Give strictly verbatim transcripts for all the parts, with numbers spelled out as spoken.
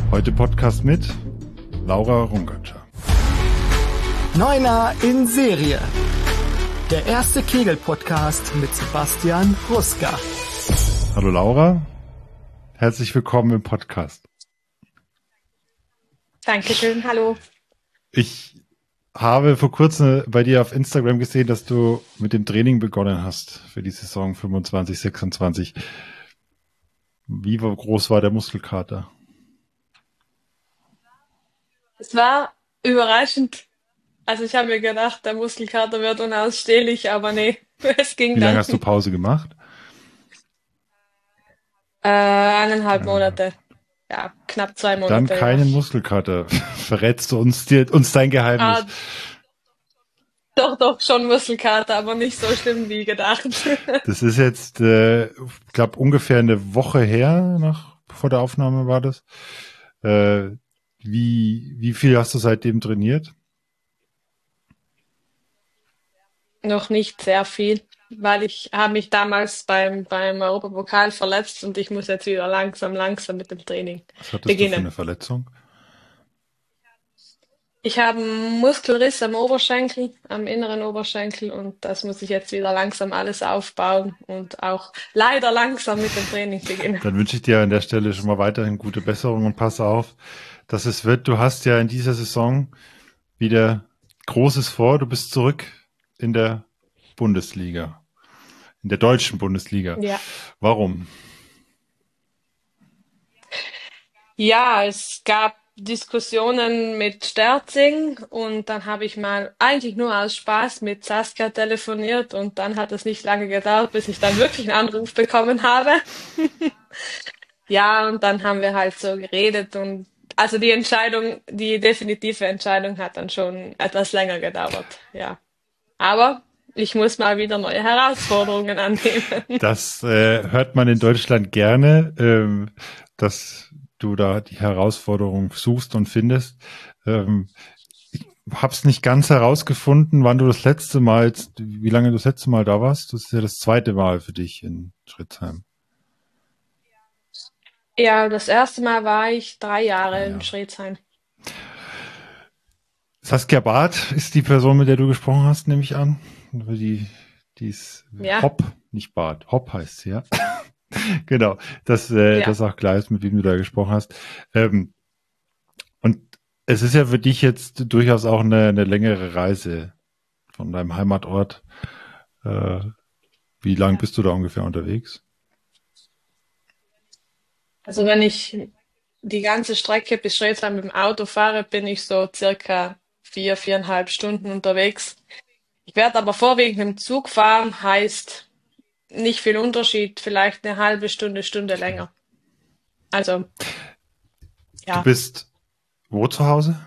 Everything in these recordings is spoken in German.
Heute Podcast mit Laura Rungatscher. Neuner in Serie. Der erste Kegel-Podcast mit Sebastian Ruska. Hallo Laura, herzlich willkommen im Podcast. Dankeschön, hallo. Ich habe vor kurzem bei dir auf Instagram gesehen, dass du mit dem Training begonnen hast für die Saison fünfundzwanzig sechsundzwanzig. Wie groß war der Muskelkater? Es war überraschend. Also ich habe mir gedacht, der Muskelkater wird unausstehlich, aber nee, es ging Wie dann. lange hast du Pause gemacht? Äh, eineinhalb Monate. Ja, knapp zwei Monate. Dann keinen ja. Muskelkater. Verrätst du uns, dir, uns dein Geheimnis? Ah, doch, doch, schon Muskelkater, aber nicht so schlimm wie gedacht. Das ist jetzt, äh, ich glaube, ungefähr eine Woche her, nach vor der Aufnahme war das. Äh, wie, wie viel hast du seitdem trainiert? Noch nicht sehr viel, weil ich habe mich damals beim, beim Europapokal verletzt und ich muss jetzt wieder langsam, langsam mit dem Training Was hattest beginnen. du für eine Verletzung? Ich habe einen Muskelriss am Oberschenkel, am inneren Oberschenkel und das muss ich jetzt wieder langsam alles aufbauen und auch leider langsam mit dem Training beginnen. Dann wünsche ich dir an der Stelle schon mal weiterhin gute Besserung und pass auf, dass es wird. Du hast ja in dieser Saison wieder Großes vor. Du bist zurück in der Bundesliga, in der deutschen Bundesliga. Ja. Warum? Ja, es gab Diskussionen mit Sterzing und dann habe ich mal eigentlich nur aus Spaß mit Saskia telefoniert und dann hat es nicht lange gedauert, bis ich dann wirklich einen Anruf bekommen habe. Ja, und dann haben wir halt so geredet und also die Entscheidung, die definitive Entscheidung hat dann schon etwas länger gedauert, ja. Aber ich muss mal wieder neue Herausforderungen annehmen. Das äh, hört man in Deutschland gerne, ähm, dass du da die Herausforderung suchst und findest. Ähm, ich hab's nicht ganz herausgefunden, wann du das letzte Mal, wie lange du das letzte Mal da warst. Das ist ja das zweite Mal für dich in Schritzheim. Ja, das erste Mal war ich drei Jahre Ja. in Schritzheim. Saskia Barth ist die Person, mit der du gesprochen hast, nehme ich an. Die, die ist Ja. Hopp, nicht Barth. Hopp heißt sie, ja. Genau, dass äh, Ja. das auch klar ist, mit wem du da gesprochen hast. Ähm, und es ist ja für dich jetzt durchaus auch eine, eine längere Reise von deinem Heimatort. Äh, wie lang bist du da ungefähr unterwegs? Also wenn ich die ganze Strecke bis Schritzheim mit dem Auto fahre, bin ich so circa vier, viereinhalb Stunden unterwegs. Ich werde aber vorwiegend mit dem Zug fahren, heißt nicht viel Unterschied, vielleicht eine halbe Stunde, Stunde länger. Also, Du ja. bist wo zu Hause?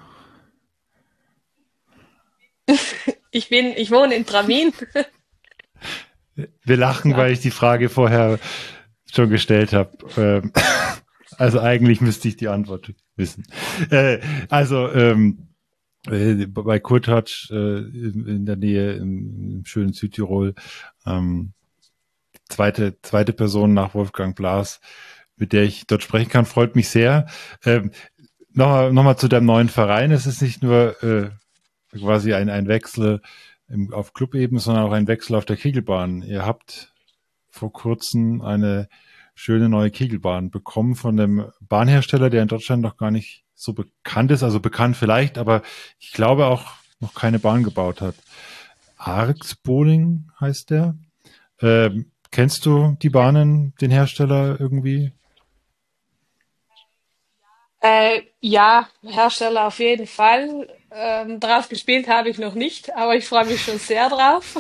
Ich bin, ich wohne in Tramin. Wir lachen, Ja. weil ich die Frage vorher schon gestellt habe. Ähm, also eigentlich müsste ich die Antwort wissen. Äh, also ähm, äh, bei Kurtatsch äh, in, in der Nähe im, im schönen Südtirol, ähm, zweite zweite Person nach Wolfgang Blas, mit der ich dort sprechen kann, freut mich sehr. Ähm, Nochmal noch mal zu deinem neuen Verein. Es ist nicht nur äh, quasi ein, ein Wechsel im, auf Clubebene, sondern auch ein Wechsel auf der Kegelbahn. Ihr habt vor kurzem eine schöne neue Kegelbahn bekommen von einem Bahnhersteller, der in Deutschland noch gar nicht so bekannt ist. Also bekannt vielleicht, aber ich glaube auch noch keine Bahn gebaut hat. Arx Bowling heißt der. Ähm, kennst du die Bahnen, den Hersteller irgendwie? Äh, ja, Hersteller auf jeden Fall. Ähm, drauf gespielt habe ich noch nicht, aber ich freue mich schon sehr drauf.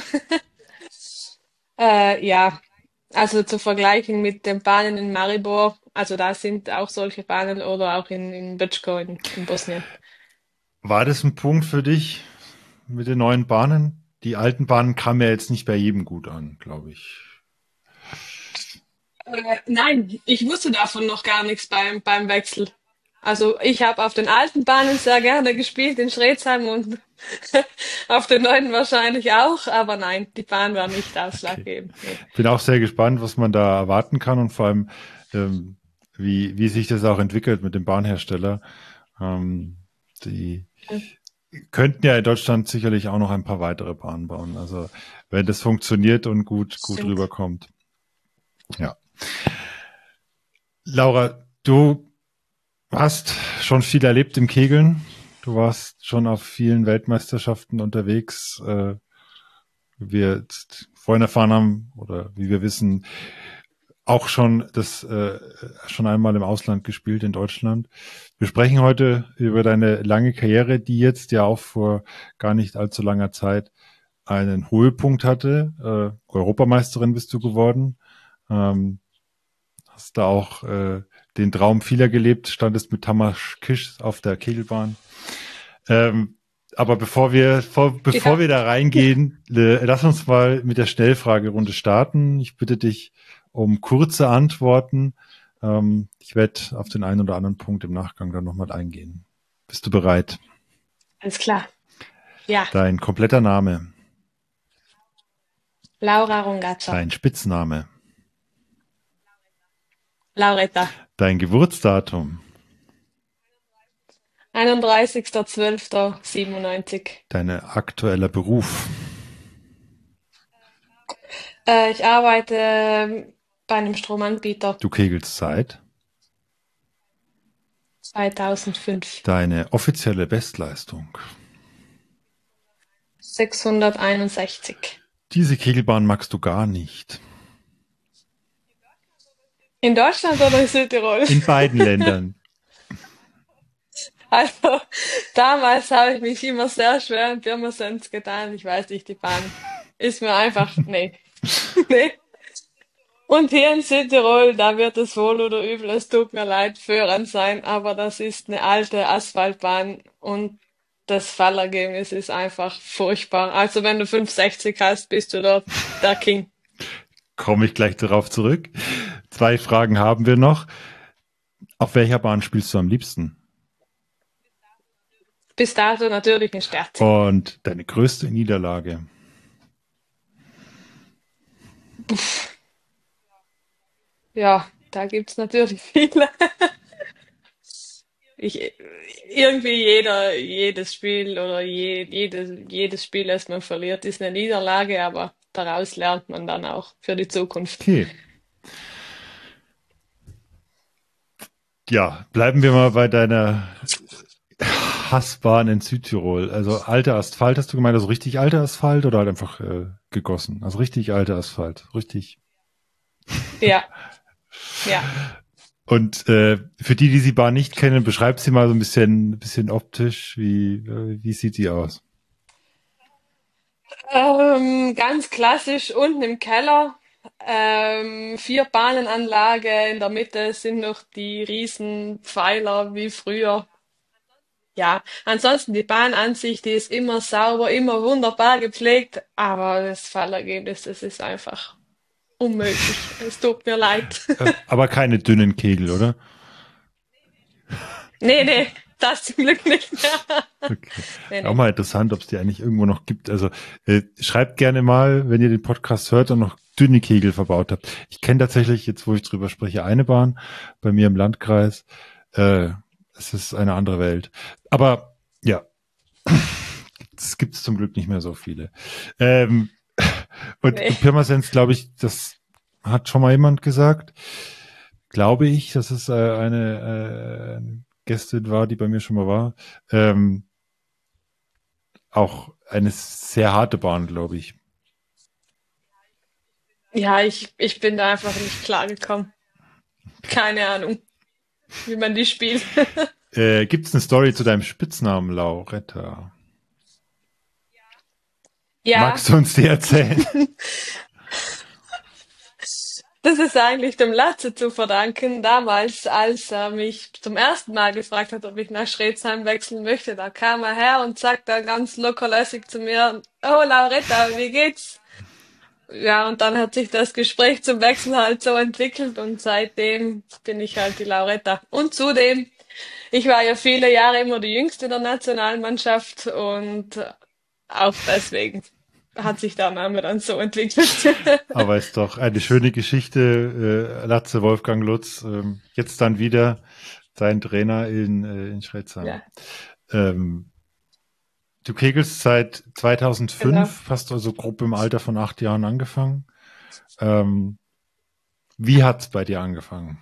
Äh, ja, also zu vergleichen mit den Bahnen in Maribor, also da sind auch solche Bahnen oder auch in, in Brčko in, in Bosnien. War das ein Punkt für dich mit den neuen Bahnen? Die alten Bahnen kamen ja jetzt nicht bei jedem gut an, glaube ich. Äh, nein, ich wusste davon noch gar nichts beim, beim Wechsel. Also ich habe auf den alten Bahnen sehr gerne gespielt in Schritzheim und auf den neuen wahrscheinlich auch, aber nein, die Bahn war nicht ausschlaggebend. Nee. Bin auch sehr gespannt, was man da erwarten kann und vor allem, ähm, wie, wie sich das auch entwickelt mit dem Bahnhersteller. Ähm, die könnten ja in Deutschland sicherlich auch noch ein paar weitere Bahnen bauen. Also wenn das funktioniert und gut, gut Stimmt. rüberkommt. Ja. Laura, du hast schon viel erlebt im Kegeln. Du warst schon auf vielen Weltmeisterschaften unterwegs. Äh, wie wir jetzt vorhin erfahren haben, oder wie wir wissen, auch schon das äh, schon einmal im Ausland gespielt in Deutschland. Wir sprechen heute über deine lange Karriere, die jetzt ja auch vor gar nicht allzu langer Zeit einen Höhepunkt hatte. Äh, Europameisterin bist du geworden. Ähm, hast da auch äh, den Traum vieler gelebt, standest mit Tamás Kiss auf der Kegelbahn. Ähm, aber bevor wir vor, bevor Ja. wir da reingehen, äh, lass uns mal mit der Schnellfragerunde starten. Ich bitte dich um kurze Antworten. Ähm, ich werde auf den einen oder anderen Punkt im Nachgang dann nochmal eingehen. Bist du bereit? Alles klar. Ja, Dein kompletter Name, Laura Rongazza. dein Spitzname, Lauretta. dein Geburtsdatum, einunddreißigster zwölfter siebenundneunzig. dein aktueller Beruf, Äh, ich arbeite ähm, bei einem Stromanbieter du kegelst seit, zweitausendfünf. deine offizielle Bestleistung. sechshunderteinundsechzig. Diese Kegelbahn magst du gar nicht. In Deutschland oder in Südtirol? In beiden Ländern. Also, damals habe ich mich immer sehr schwer in Pirmasens getan. Ich weiß nicht, die Bahn ist mir einfach, nee. Nee. Und hier in Südtirol, da wird es wohl oder übel, es tut mir leid, Föhren sein, aber das ist eine alte Asphaltbahn und das Fallergebnis ist einfach furchtbar. Also wenn du fünfhundertsechzig hast, bist du dort der King. Komme ich gleich darauf zurück. Zwei Fragen haben wir noch. Auf welcher Bahn spielst du am liebsten? Bis dato natürlich in Sterzing. Und deine größte Niederlage? Ja, da gibt's natürlich viele. Ich, irgendwie jeder, jedes Spiel oder je, jedes, jedes Spiel, das man verliert, ist eine Niederlage, aber daraus lernt man dann auch für die Zukunft. Okay. Ja, bleiben wir mal bei deiner Hassbahn in Südtirol. Also alter Asphalt, hast du gemeint, also richtig alter Asphalt oder halt einfach äh, gegossen? Also richtig alter Asphalt, richtig. Ja, ja. Und äh, für die, die die Bahn nicht kennen, beschreib sie mal so ein bisschen, bisschen optisch. Wie, äh, wie sieht die aus? Ähm, ganz klassisch unten im Keller. Ähm, vier Bahnenanlage, in der Mitte sind noch die riesen Pfeiler wie früher. Ja, ansonsten die Bahnansicht, die ist immer sauber, immer wunderbar gepflegt, aber das Fallergebnis, das ist einfach unmöglich. Es tut mir leid. Äh, aber keine dünnen Kegel, oder? Nee, nee, das zum Glück nicht mehr. Okay. Nee, Auch nee. mal interessant, ob es die eigentlich irgendwo noch gibt. Also äh, schreibt gerne mal, wenn ihr den Podcast hört und noch dünne Kegel verbaut habt. Ich kenne tatsächlich, jetzt wo ich drüber spreche, eine Bahn bei mir im Landkreis. Äh, es ist eine andere Welt. Aber ja, es gibt es zum Glück nicht mehr so viele. Ähm, und Nee. Pirmasens, glaube ich, das hat schon mal jemand gesagt. Glaube ich, dass es äh, eine, äh, eine Gästin war, die bei mir schon mal war. Ähm, auch eine sehr harte Bahn, glaube ich. Ja, ich, ich bin da einfach nicht klargekommen. Keine Ahnung, wie man die spielt. Äh, Gibt es eine Story zu deinem Spitznamen, Lauretta? Ja, Magst du uns die erzählen? das ist eigentlich dem Latze zu verdanken. Damals, als er mich zum ersten Mal gefragt hat, ob ich nach Schredsheim wechseln möchte, da kam er her und sagte ganz lockerlässig zu mir, oh Lauretta, wie geht's? Ja, und dann hat sich das Gespräch zum Wechsel halt so entwickelt und seitdem bin ich halt die Lauretta. Und zudem, ich war ja viele Jahre immer die Jüngste der Nationalmannschaft und auch deswegen. hat sich der Name dann so entwickelt. Aber ist doch eine schöne Geschichte. Äh, Latze Wolfgang Lutz, ähm, jetzt dann wieder sein Trainer in, äh, in Schretzheim. Ja, Ähm, du kegelst seit genau. zweitausendfünf, hast also grob im Alter von acht Jahren angefangen. Ähm, wie hat's bei dir angefangen?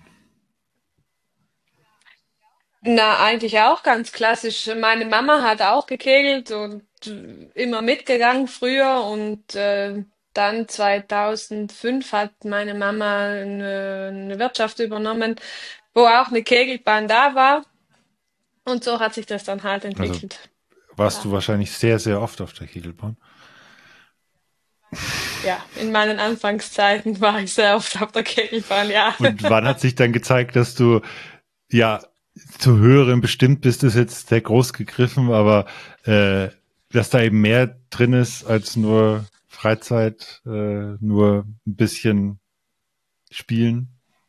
Na, eigentlich auch ganz klassisch. Meine Mama hat auch gekegelt und äh, immer mitgegangen früher und äh, dann zweitausendfünf hat meine Mama eine, eine Wirtschaft übernommen, wo auch eine Kegelbahn da war und so hat sich das dann halt Also entwickelt. warst du Ja, wahrscheinlich sehr, sehr oft auf der Kegelbahn. ja, in meinen Anfangszeiten war ich sehr oft auf der Kegelbahn, ja. Und wann hat sich dann gezeigt, dass du ja zu höherem bestimmt bist, ist jetzt sehr groß gegriffen, aber äh, dass da eben mehr drin ist als nur Freizeit, äh, nur ein bisschen spielen.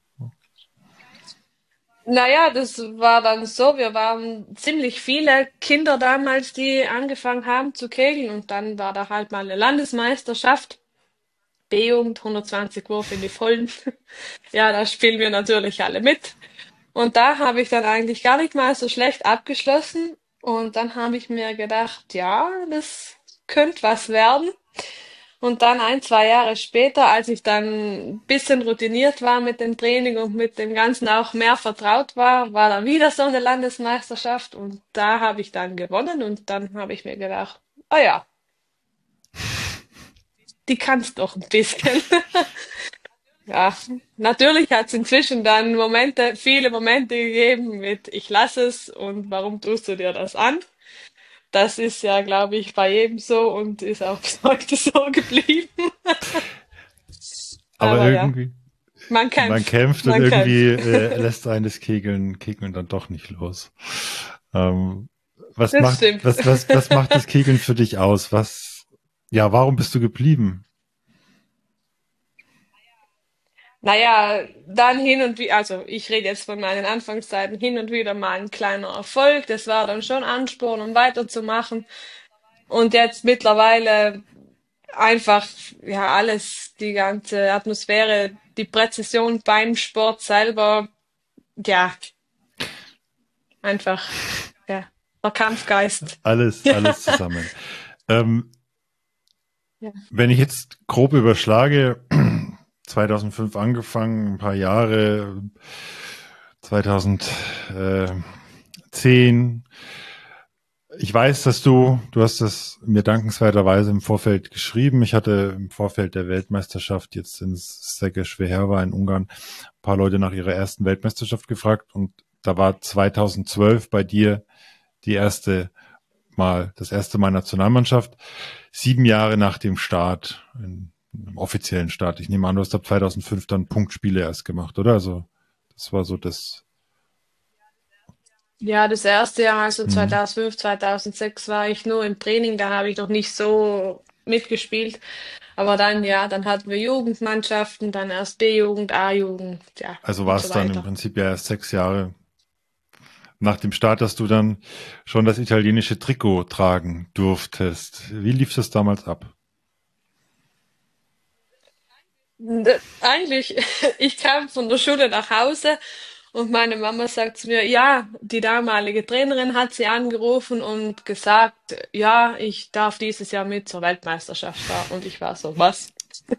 Naja, das war dann so, wir waren ziemlich viele Kinder damals, die angefangen haben zu kegeln und dann war da halt mal eine Landesmeisterschaft, B-Jugend, hundertzwanzig Wurf in die Vollen. Ja, da spielen wir natürlich alle mit. Und da habe ich dann eigentlich gar nicht mal so schlecht abgeschlossen und dann habe ich mir gedacht, ja, das könnte was werden. Und dann ein, zwei Jahre später, als ich dann ein bisschen routiniert war mit dem Training und mit dem Ganzen auch mehr vertraut war, war dann wieder so eine Landesmeisterschaft und da habe ich dann gewonnen und dann habe ich mir gedacht, ah ja, die kann's doch ein bisschen. Ja, natürlich hat es inzwischen dann Momente, viele Momente gegeben mit ich lasse es und warum tust du dir das an? Das ist ja, glaube ich, bei jedem so und ist auch bis heute so geblieben. Aber Aber ja, irgendwie, man man kämpft, kämpft und man irgendwie kämpft. äh, lässt einen das Kegeln, Kegeln dann doch nicht los. Ähm, was Das macht, stimmt. was, was, was macht das Kegeln für dich aus? Was, ja, warum bist du geblieben? Naja, dann hin und wieder, also ich rede jetzt von meinen Anfangszeiten, hin und wieder mal ein kleiner Erfolg. Das war dann schon Ansporn, um weiterzumachen. Und jetzt mittlerweile einfach, ja, alles, die ganze Atmosphäre, die Präzision beim Sport selber, ja, einfach, ja, der Kampfgeist. Alles, alles zusammen. Ähm, Ja. wenn ich jetzt grob überschlage, zweitausendfünf angefangen, ein paar Jahre, zweitausendzehn. Ich weiß, dass du, du hast das mir dankenswerterweise im Vorfeld geschrieben. Ich hatte im Vorfeld der Weltmeisterschaft jetzt in Szekesfehervar in Ungarn ein paar Leute nach ihrer ersten Weltmeisterschaft gefragt und da war zweitausendzwölf bei dir die erste Mal, das erste Mal Nationalmannschaft, sieben Jahre nach dem Start, im offiziellen Start. Ich nehme an, du hast ab zweitausendfünf dann Punktspiele erst gemacht, oder? Also das war so das. Ja, das erste Jahr, also Mhm. zweitausendfünf, zweitausendsechs war ich nur im Training, da habe ich noch nicht so mitgespielt. Aber dann, ja, dann hatten wir Jugendmannschaften, dann erst B-Jugend, A-Jugend, ja, Also war und so es dann im weiter. Prinzip ja erst sechs Jahre nach dem Start, dass du dann schon das italienische Trikot tragen durftest. Wie lief das damals ab? D- Eigentlich, ich kam von der Schule nach Hause und meine Mama sagt zu mir, ja, die damalige Trainerin hat sie angerufen und gesagt, ja, ich darf dieses Jahr mit zur Weltmeisterschaft fahren. Und ich war so, was?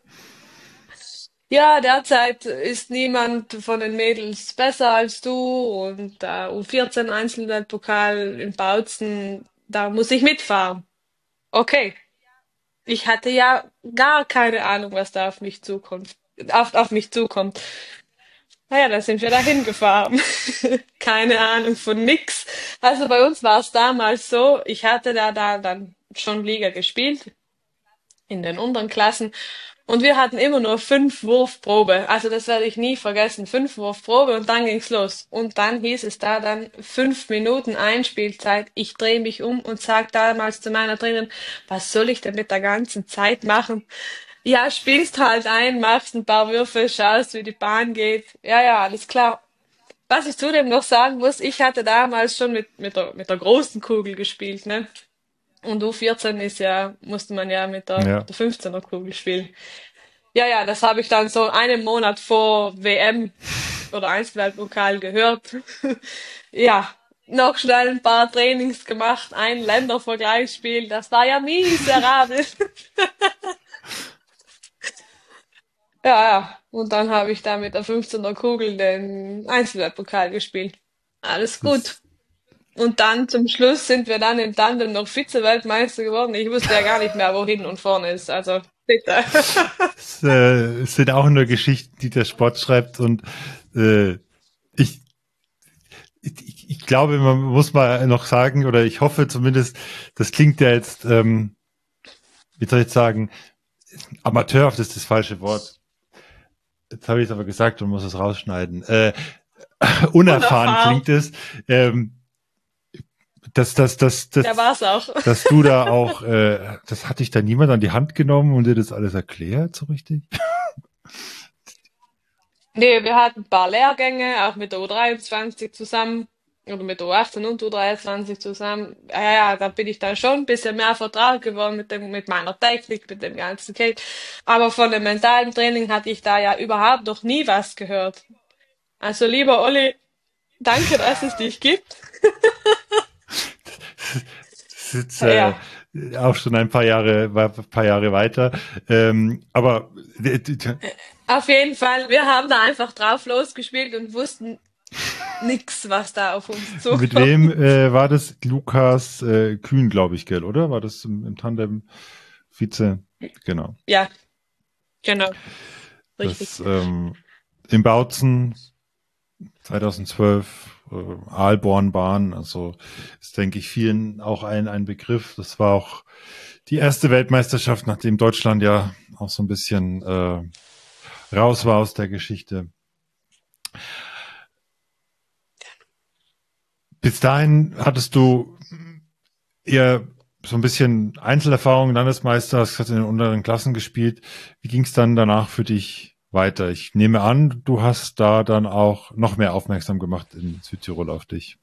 Ja, derzeit ist niemand von den Mädels besser als du und äh, U vierzehn Einzelweltpokal in Bautzen, da muss ich mitfahren. Okay, ich hatte ja gar keine Ahnung, was da auf mich zukommt, auf, auf mich zukommt. Naja, da sind wir da hingefahren. Keine Ahnung von nix. Also bei uns war es damals so, ich hatte da, da dann schon Liga gespielt in den unteren Klassen. Und wir hatten immer nur fünf Wurfprobe. Also das werde ich nie vergessen. Fünf Wurfprobe und dann ging's los. Und dann hieß es da dann fünf Minuten Einspielzeit. Ich drehe mich um und sag damals zu meiner Trainerin, was soll ich denn mit der ganzen Zeit machen? Ja, spielst halt ein, machst ein paar Würfe, schaust, wie die Bahn geht. Ja, ja, alles klar. Was ich zudem noch sagen muss, ich hatte damals schon mit, mit der, mit der großen Kugel gespielt, ne? Und U vierzehn ist ja, musste man ja mit der, Ja. mit der fünfzehner Kugel spielen. Ja, ja, das habe ich dann so einen Monat vor W M oder Einzelweltpokal gehört. Ja, noch schnell ein paar Trainings gemacht, ein Ländervergleichsspiel, das war ja miserabel. Ja, ja. Und dann habe ich da mit der fünfzehner Kugel den Einzelweltpokal gespielt. Alles Das gut. ist, Und dann zum Schluss sind wir dann im Tandem noch Vize-Weltmeister geworden. Ich wusste ja gar nicht mehr, wo hinten und vorne ist. Also bitte. das äh, sind auch nur Geschichten, die der Sport schreibt. Und äh, ich, ich, ich glaube, man muss mal noch sagen, oder ich hoffe zumindest, das klingt ja jetzt, ähm, wie soll ich sagen, amateurhaft ist das falsche Wort. Jetzt habe ich es aber gesagt und muss es rausschneiden. Äh, unerfahren Unerfahren. klingt es. Ähm, dass, dass, dass, Ja, dass, war's auch. dass du da auch, äh, das hat dich da niemand an die Hand genommen und dir das alles erklärt, so richtig? Nee, wir hatten ein paar Lehrgänge, auch mit der U dreiundzwanzig zusammen. Oder mit der U achtzehn und U dreiundzwanzig zusammen. Ja, ja, da bin ich dann schon ein bisschen mehr vertraut geworden mit dem, mit meiner Technik, mit dem ganzen Geld. Aber von dem mentalen Training hatte ich da ja überhaupt noch nie was gehört. Also lieber Olli, danke, dass es dich gibt. Das ist jetzt äh, Ja, auch schon ein paar Jahre, war ein paar Jahre weiter. Ähm, aber äh, auf jeden Fall. Wir haben da einfach drauf losgespielt und wussten nix, was da auf uns mit wem zukommt. äh, war das? Lukas äh, Kühn, glaube ich, gell, oder? War das im, im Tandem Vize? Genau. Ja, genau, richtig. Das ähm, in Bautzen zweitausendzwölf, äh, Aalbornbahn, also ist, denke ich, vielen auch ein, ein Begriff. Das war auch die erste Weltmeisterschaft, nachdem Deutschland ja auch so ein bisschen äh, raus war aus der Geschichte. Bis dahin hattest du eher so ein bisschen Einzelerfahrung, Landesmeister, hast gesagt, in den unteren Klassen gespielt. Wie ging es dann danach für dich weiter? Ich nehme an, du hast da dann auch noch mehr aufmerksam gemacht in Südtirol auf dich.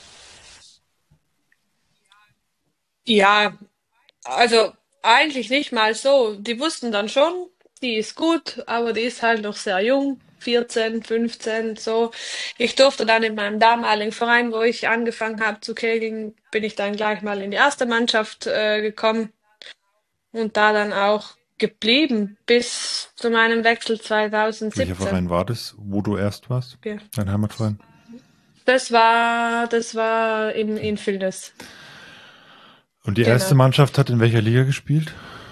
Ja, also eigentlich nicht mal so. Die wussten dann schon, die ist gut, aber die ist halt noch sehr jung. vierzehn, fünfzehn, so. Ich durfte dann in meinem damaligen Verein, wo ich angefangen habe zu kegeln, bin ich dann gleich mal in die erste Mannschaft äh, gekommen und da dann auch geblieben bis zu meinem Wechsel Welcher zweitausendsiebzehn. Verein war das, wo du erst warst? Ja. Dein Heimatverein? Das war, das war im Infildes. Und die erste Genau. Mannschaft hat in welcher Liga gespielt?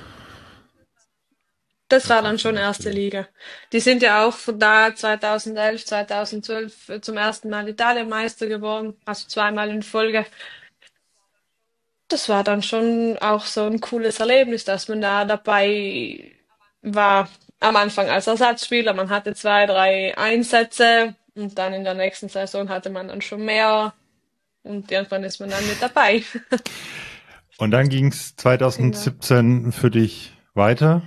Das war Das dann ist schon schon erste erste Liga. Liga. Die sind ja auch von da zweitausendelf, zweitausendzwölf zum ersten Mal Italienmeister geworden, also zweimal in Folge. Das war dann schon auch so ein cooles Erlebnis, dass man da dabei war. Am Anfang als Ersatzspieler, man hatte zwei, drei Einsätze und dann in der nächsten Saison hatte man dann schon mehr und irgendwann ist man dann mit dabei. Und dann ging es Genau. zweitausendsiebzehn für dich weiter.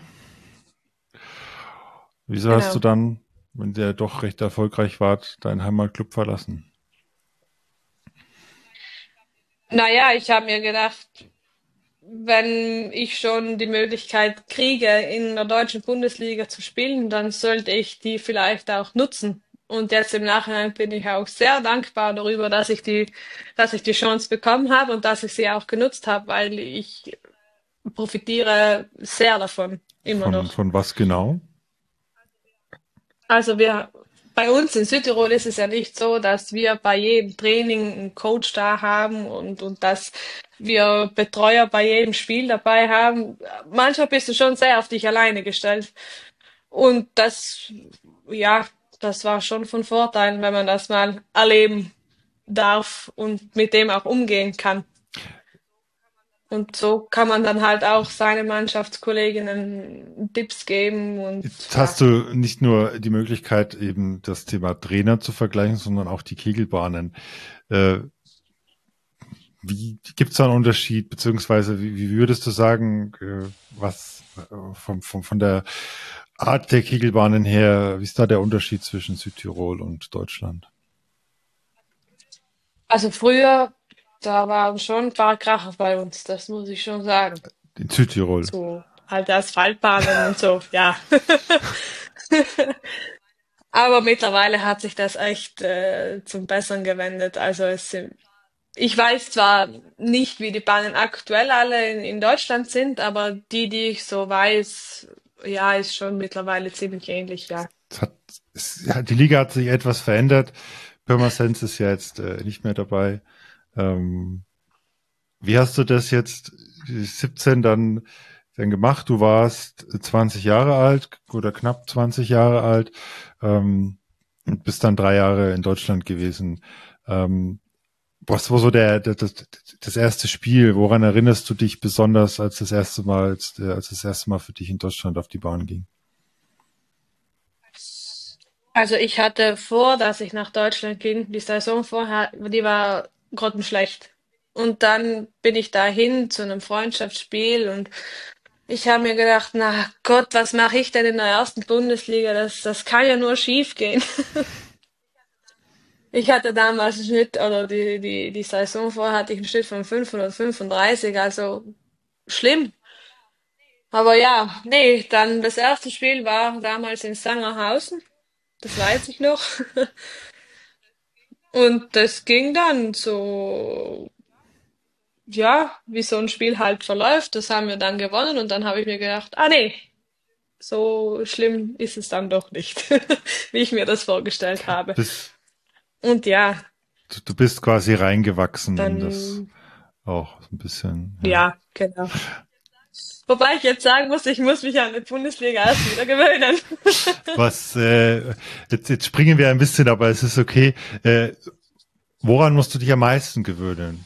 Wieso hast du Genau. dann, wenn der doch recht erfolgreich wart, deinen Heimatclub verlassen? Naja, ich habe mir gedacht, wenn ich schon die Möglichkeit kriege, in der deutschen Bundesliga zu spielen, dann sollte ich die vielleicht auch nutzen. Und jetzt im Nachhinein bin ich auch sehr dankbar darüber, dass ich die, dass ich die Chance bekommen habe und dass ich sie auch genutzt habe, weil ich profitiere sehr davon, immer Von, noch. von was genau? Also wir, bei uns in Südtirol ist es ja nicht so, dass wir bei jedem Training einen Coach da haben und, und dass wir Betreuer bei jedem Spiel dabei haben. Manchmal bist du schon sehr auf dich alleine gestellt. Und das, ja, das war schon von Vorteil, wenn man das mal erleben darf und mit dem auch umgehen kann. Und so kann man dann halt auch seinen Mannschaftskolleginnen Tipps geben und Jetzt ja. hast du nicht nur die Möglichkeit, eben das Thema Trainer zu vergleichen, sondern auch die Kegelbahnen. Äh, wie gibt es da einen Unterschied, beziehungsweise wie, wie würdest du sagen, äh, was äh, vom, vom, von der Art der Kegelbahnen her, wie ist da der Unterschied zwischen Südtirol und Deutschland? Also früher da waren schon ein paar Kracher bei uns, das muss ich schon sagen. In Südtirol. So alte Asphaltbahnen und so, ja. Aber mittlerweile hat sich das echt äh, zum Besseren gewendet. Also es sind, ich weiß zwar nicht, wie die Bahnen aktuell alle in, in Deutschland sind, aber die, die ich so weiß, ja, ist schon mittlerweile ziemlich ähnlich, ja. Es hat, es, ja, die Liga hat sich etwas verändert. Pirmasens ist ja jetzt äh, nicht mehr dabei. Ähm, wie hast du das jetzt siebzehn dann, dann gemacht? Du warst zwanzig Jahre alt oder knapp zwanzig Jahre alt ähm, und bist dann drei Jahre in Deutschland gewesen. Ähm, was war so der, der das, das erste Spiel? Woran erinnerst du dich besonders, als das erste Mal, als, als das erste Mal für dich in Deutschland auf die Bahn ging? Also ich hatte vor, dass ich nach Deutschland ging, die Saison vorher, die war grottenschlecht. Und dann bin ich dahin zu einem Freundschaftsspiel und ich habe mir gedacht, na Gott, was mache ich denn in der ersten Bundesliga? Das, das kann ja nur schief gehen. Ich hatte damals einen Schnitt, oder die, die, die Saison vorher hatte ich einen Schnitt von fünfhundertfünfunddreißig, also schlimm. Aber ja, nee, dann das erste Spiel war damals in Sangerhausen, das weiß ich noch. Und das ging dann so, ja, wie so ein Spiel halt verläuft. Das haben wir dann gewonnen und dann habe ich mir gedacht, ah nee, so schlimm ist es dann doch nicht, wie ich mir das vorgestellt habe. Bis, Und ja, du, du bist quasi reingewachsen in das dann, auch so ein bisschen, ja. ja, genau. Wobei ich jetzt sagen muss, ich muss mich an die Bundesliga erst wieder gewöhnen. Was, äh, jetzt, jetzt springen wir ein bisschen, aber es ist okay. Äh, woran musst du dich am meisten gewöhnen?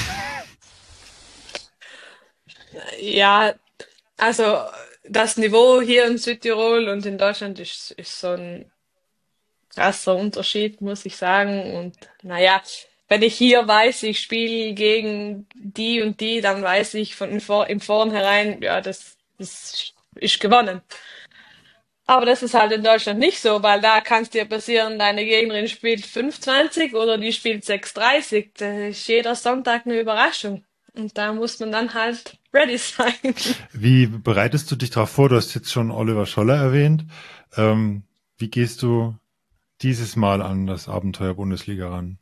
Ja, also das Niveau hier in Südtirol und in Deutschland ist, ist so ein krasser Unterschied, muss ich sagen. Und naja, wenn ich hier weiß, ich spiele gegen die und die, dann weiß ich von vor, im Vornherein, ja, das, das ist gewonnen. Aber das ist halt in Deutschland nicht so, weil da kann es dir passieren, deine Gegnerin spielt fünf zwanzig oder die spielt sechs dreißig. Da ist jeder Sonntag eine Überraschung. Und da muss man dann halt ready sein. Wie bereitest du dich darauf vor? Du hast jetzt schon Oliver Scholler erwähnt. Ähm, wie gehst du dieses Mal an das Abenteuer Bundesliga ran?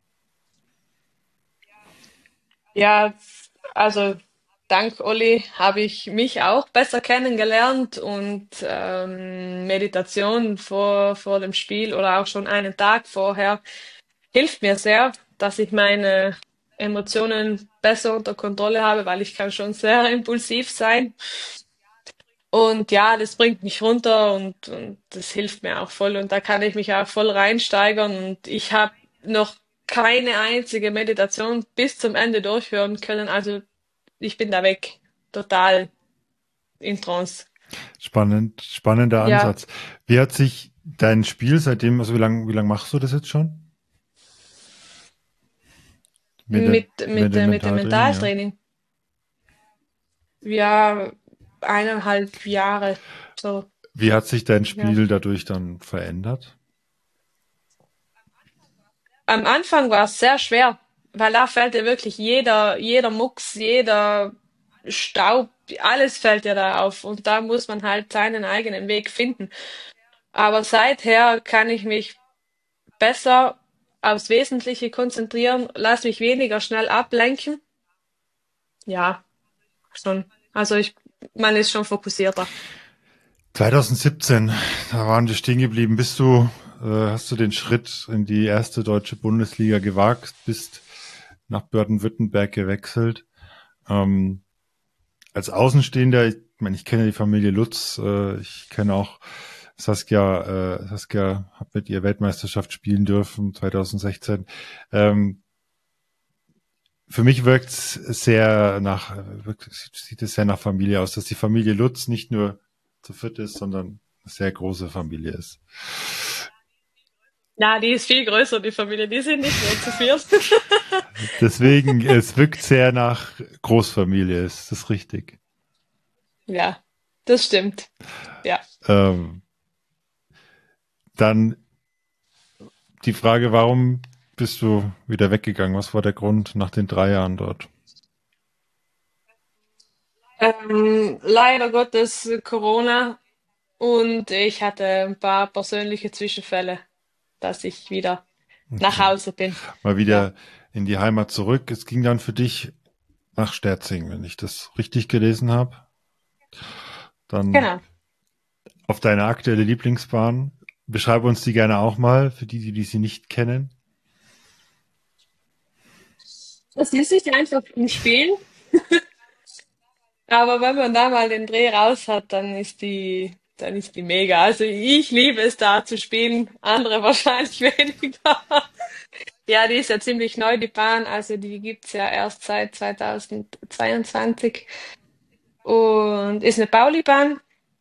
Ja, also dank Olli habe ich mich auch besser kennengelernt und ähm, Meditation vor, vor dem Spiel oder auch schon einen Tag vorher hilft mir sehr, dass ich meine Emotionen besser unter Kontrolle habe, weil ich kann schon sehr impulsiv sein. Und ja, das bringt mich runter und, und das hilft mir auch voll. Und da kann ich mich auch voll reinsteigern. Und ich habe noch keine einzige Meditation bis zum Ende durchhören können. Also ich bin da weg. Total in Trance. Spannend, spannender Ja, Ansatz. Wie hat sich dein Spiel seitdem, also wie lange, wie lange machst du das jetzt schon? Mit, der, mit, mit mit, dem äh, mit dem Mentaltraining, ja. Mentaltraining. Ja, eineinhalb Jahre. So, Wie hat sich dein ja. Spiel dadurch dann verändert? Am Anfang war es sehr schwer, weil da fällt dir wirklich jeder, jeder Mucks, jeder Staub, alles fällt dir da auf und da muss man halt seinen eigenen Weg finden. Aber seither kann ich mich besser aufs Wesentliche konzentrieren, lass mich weniger schnell ablenken. Ja, schon. Also ich, man ist schon fokussierter. zwanzig siebzehn, da waren wir stehen geblieben. Bist du, äh, hast du den Schritt in die erste deutsche Bundesliga gewagt, bist nach Baden-Württemberg gewechselt. Ähm, als Außenstehender, ich meine, ich kenne die Familie Lutz, äh, ich kenne auch Saskia, äh, Saskia hat mit ihr Weltmeisterschaft spielen dürfen, zwanzig sechzehn. Ähm, für mich wirkt es sehr nach, wirkt, sieht es sehr nach Familie aus, dass die Familie Lutz nicht nur zu viert ist, sondern eine sehr große Familie ist. Ja, die ist viel größer, die Familie. Die sind nicht nur zu viert. Deswegen, es wirkt sehr nach Großfamilie, ist das richtig? Ja, das stimmt. Ja. Ähm, dann die Frage, warum bist du wieder weggegangen? Was war der Grund nach den drei Jahren dort? Ähm, leider Gottes Corona und ich hatte ein paar persönliche Zwischenfälle, dass ich wieder nach Okay. Hause bin. Mal Ja, wieder in die Heimat zurück. Es ging dann für dich nach Sterzing, wenn ich das richtig gelesen habe. Dann genau. auf deine aktuelle Lieblingsbahn. Beschreibe uns die gerne auch mal, für die, die, die sie nicht kennen. Das ist nicht einfach im Spielen, aber wenn man da mal den Dreh raus hat, dann ist die, dann ist die mega. Also ich liebe es da zu spielen, andere wahrscheinlich weniger. Ja, die ist ja ziemlich neu, die Bahn. Also die gibt's ja erst seit zweitausendzweiundzwanzig und ist eine Baulibahn.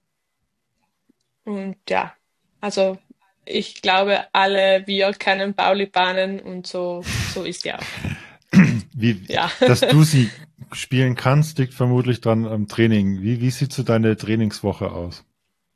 Und ja, also ich glaube, alle wir kennen Baulibahnen und so, so ist die auch. Wie, Ja. dass du sie spielen kannst, liegt vermutlich dran am Training. Wie, wie sieht so deine Trainingswoche aus?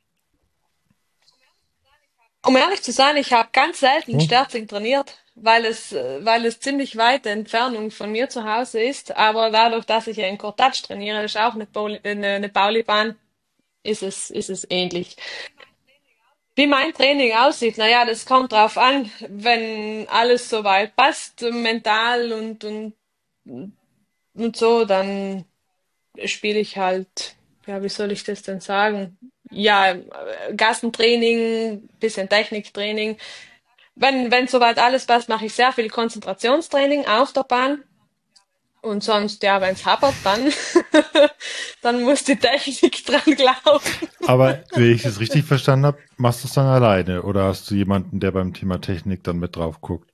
Um ehrlich zu sein, ich habe ganz selten in Oh, Sterzing trainiert, weil es, äh, weil es ziemlich weite Entfernung von mir zu Hause ist. Aber dadurch, dass ich ja in Kortatsch trainiere, das ist auch eine, Bauli, eine, eine Baulibahn, ist es, ist es ähnlich. Wie mein Training aussieht, naja, das kommt drauf an, wenn alles soweit passt, mental und, und, und so, dann spiele ich halt, ja, wie soll ich das denn sagen? Ja, äh, Gassentraining, bisschen Techniktraining. Wenn, wenn soweit alles passt, mache ich sehr viel Konzentrationstraining auf der Bahn. Und sonst, ja, wenn es hapert, dann, dann muss die Technik dran glauben. aber wenn ich es richtig verstanden habe, machst du es dann alleine oder hast du jemanden, der beim Thema Technik dann mit drauf guckt?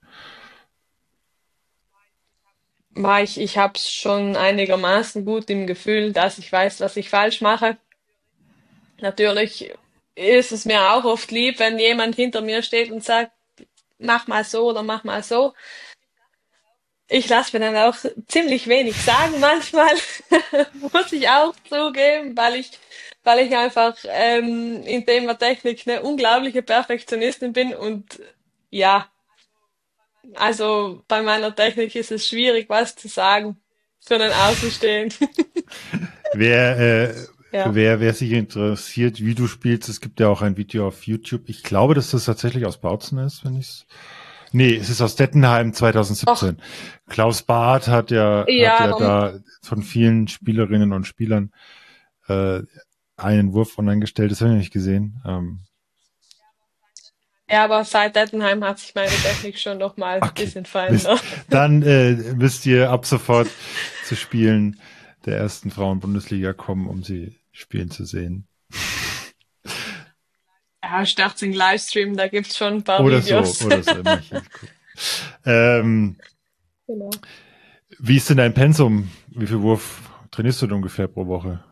Mach ich, ich habe es schon einigermaßen gut im Gefühl, dass ich weiß, was ich falsch mache. Natürlich ist es mir auch oft lieb, wenn jemand hinter mir steht und sagt, mach mal so oder mach mal so. Ich lasse mir dann auch ziemlich wenig sagen manchmal, muss ich auch zugeben, weil ich, weil ich einfach ähm, in Thema Technik eine unglaubliche Perfektionistin bin und ja, also bei meiner Technik ist es schwierig, was zu sagen für einen Außenstehenden. Wer, äh, Ja. wer, wer sich interessiert, wie du spielst, es gibt ja auch ein Video auf YouTube. Ich glaube, dass das tatsächlich aus Bautzen ist, wenn ich's. Nee, es ist aus Dettenheim Och, zwanzig siebzehn. Klaus Barth hat ja, hat ja, ja aber, da von vielen Spielerinnen und Spielern äh, einen Wurf online gestellt. Das habe ich noch nicht gesehen. Ähm, ja, aber seit Dettenheim hat sich meine Technik schon noch mal ein okay, bisschen Mist. verändert. Dann äh, müsst ihr ab sofort zu Spielen der ersten Frauen-Bundesliga kommen, um sie spielen zu sehen. Ja, Sterzing Livestream, da gibt's schon ein paar Oder so, Videos. oder so im Archiv. Ähm, Genau. wie ist denn dein Pensum? Wie viel Wurf trainierst du denn ungefähr pro Woche?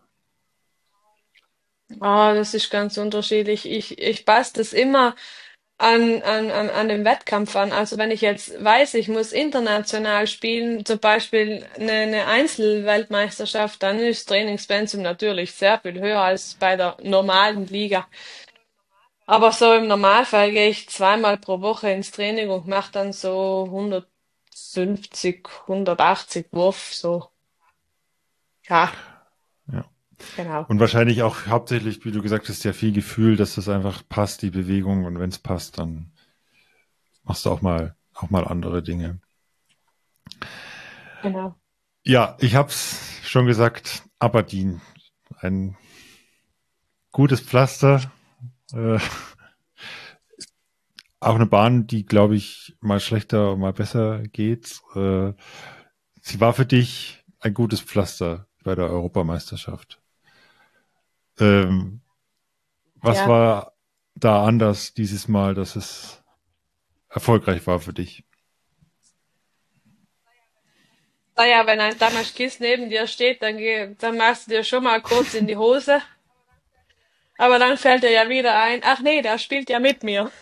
Ah, das ist ganz unterschiedlich. Ich, ich passe das immer an, an, an, an den Wettkampf an. Also wenn ich jetzt weiß, ich muss international spielen, zum Beispiel eine, eine Einzelweltmeisterschaft, dann ist Trainingspensum natürlich sehr viel höher als bei der normalen Liga. Aber so im Normalfall gehe ich zweimal pro Woche ins Training und mache dann so hundertfünfzig, hundertachtzig Wurf, so. Ja, Ja. genau. Und wahrscheinlich auch hauptsächlich, wie du gesagt hast, ja viel Gefühl, dass das einfach passt, die Bewegung. Und wenn es passt, dann machst du auch mal, auch mal andere Dinge. Genau. Ja, ich hab's schon gesagt, Aberdeen. Ein gutes Pflaster. Äh, auch eine Bahn, die, glaube ich, mal schlechter, mal besser geht. Äh, sie war für dich ein gutes Pflaster bei der Europameisterschaft. Ähm, was Ja. war da anders dieses Mal, dass es erfolgreich war für dich? Naja, wenn ein Damaschkis neben dir steht, dann, geh, dann machst du dir schon mal kurz in die Hose. Aber dann fällt dir ja wieder ein, ach nee, der spielt ja mit mir.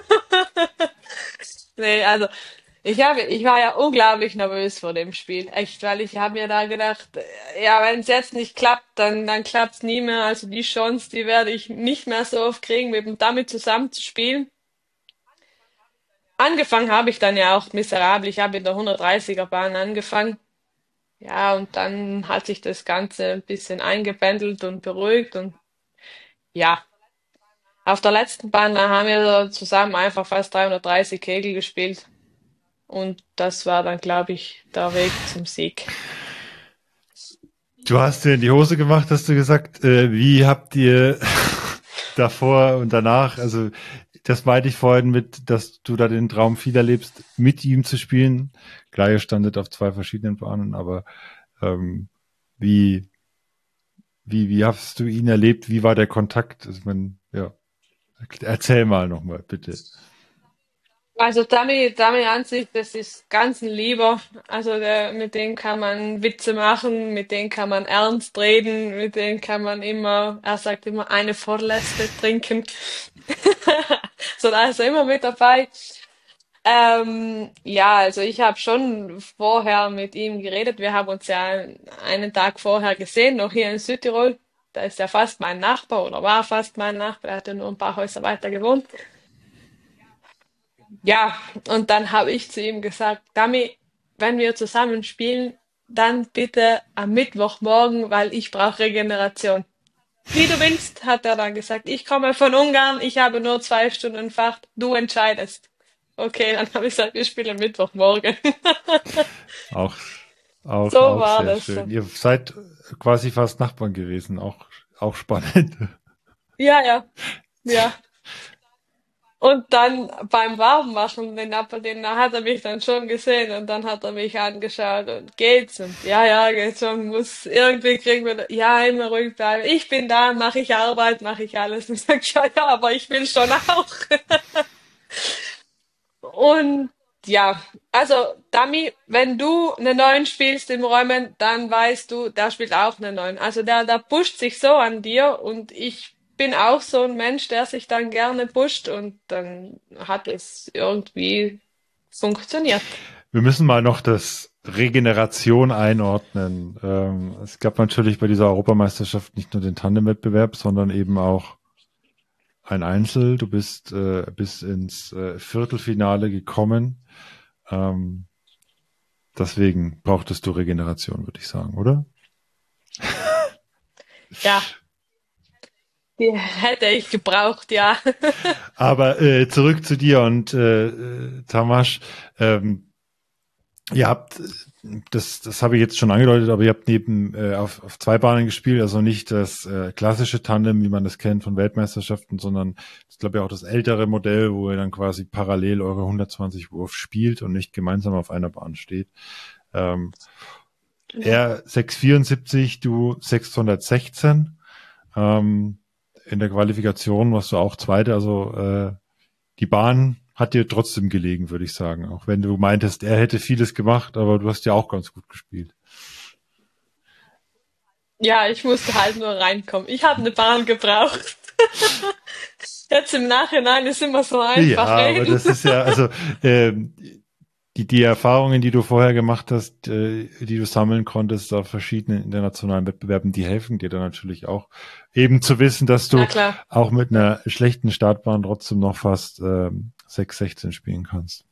Nee, also ich habe, ich war ja unglaublich nervös vor dem Spiel, echt, weil ich habe mir da gedacht, äh, ja, wenn es jetzt nicht klappt, dann dann klappt's nie mehr. Also die Chance, die werde ich nicht mehr so oft kriegen, mit dem Dummy zusammen zu spielen. angefangen habe ich dann ja auch miserabel. Ich habe in der hundertdreißiger Bahn angefangen. Ja, und dann hat sich das Ganze ein bisschen eingependelt und beruhigt und ja, auf der letzten Bahn, da haben wir so zusammen einfach fast dreihundertdreißig Kegel gespielt und das war dann, glaube ich, der Weg zum Sieg. Du hast dir in die Hose gemacht, hast du gesagt. Äh, wie habt ihr davor und danach, also das meinte ich vorhin mit, dass du da den Traum viel erlebst, mit ihm zu spielen. Klar, ihr standet auf zwei verschiedenen Bahnen, aber ähm, wie, wie, wie hast du ihn erlebt? Wie war der Kontakt? Also man, ja, erzähl mal nochmal, bitte. Also Dami, Dami an sich, das ist ganz ein Lieber. Also der, mit dem kann man Witze machen, mit dem kann man ernst reden, mit dem kann man immer, er sagt immer, eine Vorletzte trinken. So, da ist er immer mit dabei. Ähm, ja, also ich habe schon vorher mit ihm geredet. Wir haben uns ja einen Tag vorher gesehen, noch hier in Südtirol. Da ist er fast mein Nachbar oder war fast mein Nachbar. Er hat ja nur ein paar Häuser weiter gewohnt. Ja, und dann habe ich zu ihm gesagt, Dami, wenn wir zusammen spielen, dann bitte am Mittwochmorgen, weil ich brauche Regeneration. Wie du willst, hat er dann gesagt. Ich komme von Ungarn, ich habe nur zwei Stunden Fahrt, du entscheidest. Okay, dann habe ich gesagt, wir spielen Mittwochmorgen. Auch, auch, So auch war sehr das. schön. Ihr seid quasi fast Nachbarn gewesen, auch, auch spannend. Ja, ja, ja. Und dann beim Warmmachen, den Appetit, da hat er mich dann schon gesehen und dann hat er mich angeschaut und geht's und ja, ja, geht's schon, muss irgendwie kriegen wir, da- ja, immer ruhig bleiben. Ich bin da, mache ich Arbeit, mache ich alles. Und ich sag, ja, ja, aber ich will schon auch. Und ja, also Dami, wenn du eine Neun spielst im Räumen, dann weißt du, der spielt auch eine Neun. Also der, der pusht sich so an dir und ich bin auch so ein Mensch, der sich dann gerne pusht und dann hat es irgendwie funktioniert. Wir müssen mal noch das Regeneration einordnen. Ähm, es gab natürlich bei dieser Europameisterschaft nicht nur den Tandemwettbewerb, sondern eben auch ein Einzel. Du bist äh, bis ins äh, Viertelfinale gekommen. Ähm, deswegen brauchtest du Regeneration, würde ich sagen, oder? Ja, die hätte ich gebraucht, ja. Aber äh, zurück zu dir und äh, äh, Tamas. Ähm, Ihr habt, das, das habe ich jetzt schon angedeutet, aber ihr habt neben äh, auf, auf zwei Bahnen gespielt, also nicht das äh, klassische Tandem, wie man das kennt von Weltmeisterschaften, sondern ich glaube ja auch das ältere Modell, wo ihr dann quasi parallel eure hundertzwanzig Wurf spielt und nicht gemeinsam auf einer Bahn steht. Ähm, Genau. er sechshundertvierundsiebzig, du sechshundertsechzehn. Ähm, in der Qualifikation warst du auch Zweite, also äh, die Bahn hat dir trotzdem gelegen, würde ich sagen. Auch wenn du meintest, er hätte vieles gemacht, aber du hast ja auch ganz gut gespielt. Ja, ich musste halt nur reinkommen. Ich habe eine Bahn gebraucht. Jetzt im Nachhinein ist immer so Ja, einfach aber reden. das ist ja, also ähm, die, die Erfahrungen, die du vorher gemacht hast, äh, die du sammeln konntest auf verschiedenen internationalen Wettbewerben, die helfen dir dann natürlich auch. Eben zu wissen, dass Na du klar. auch mit Ja, einer schlechten Startbahn trotzdem noch fast ähm, sechs sechzehn spielen kannst.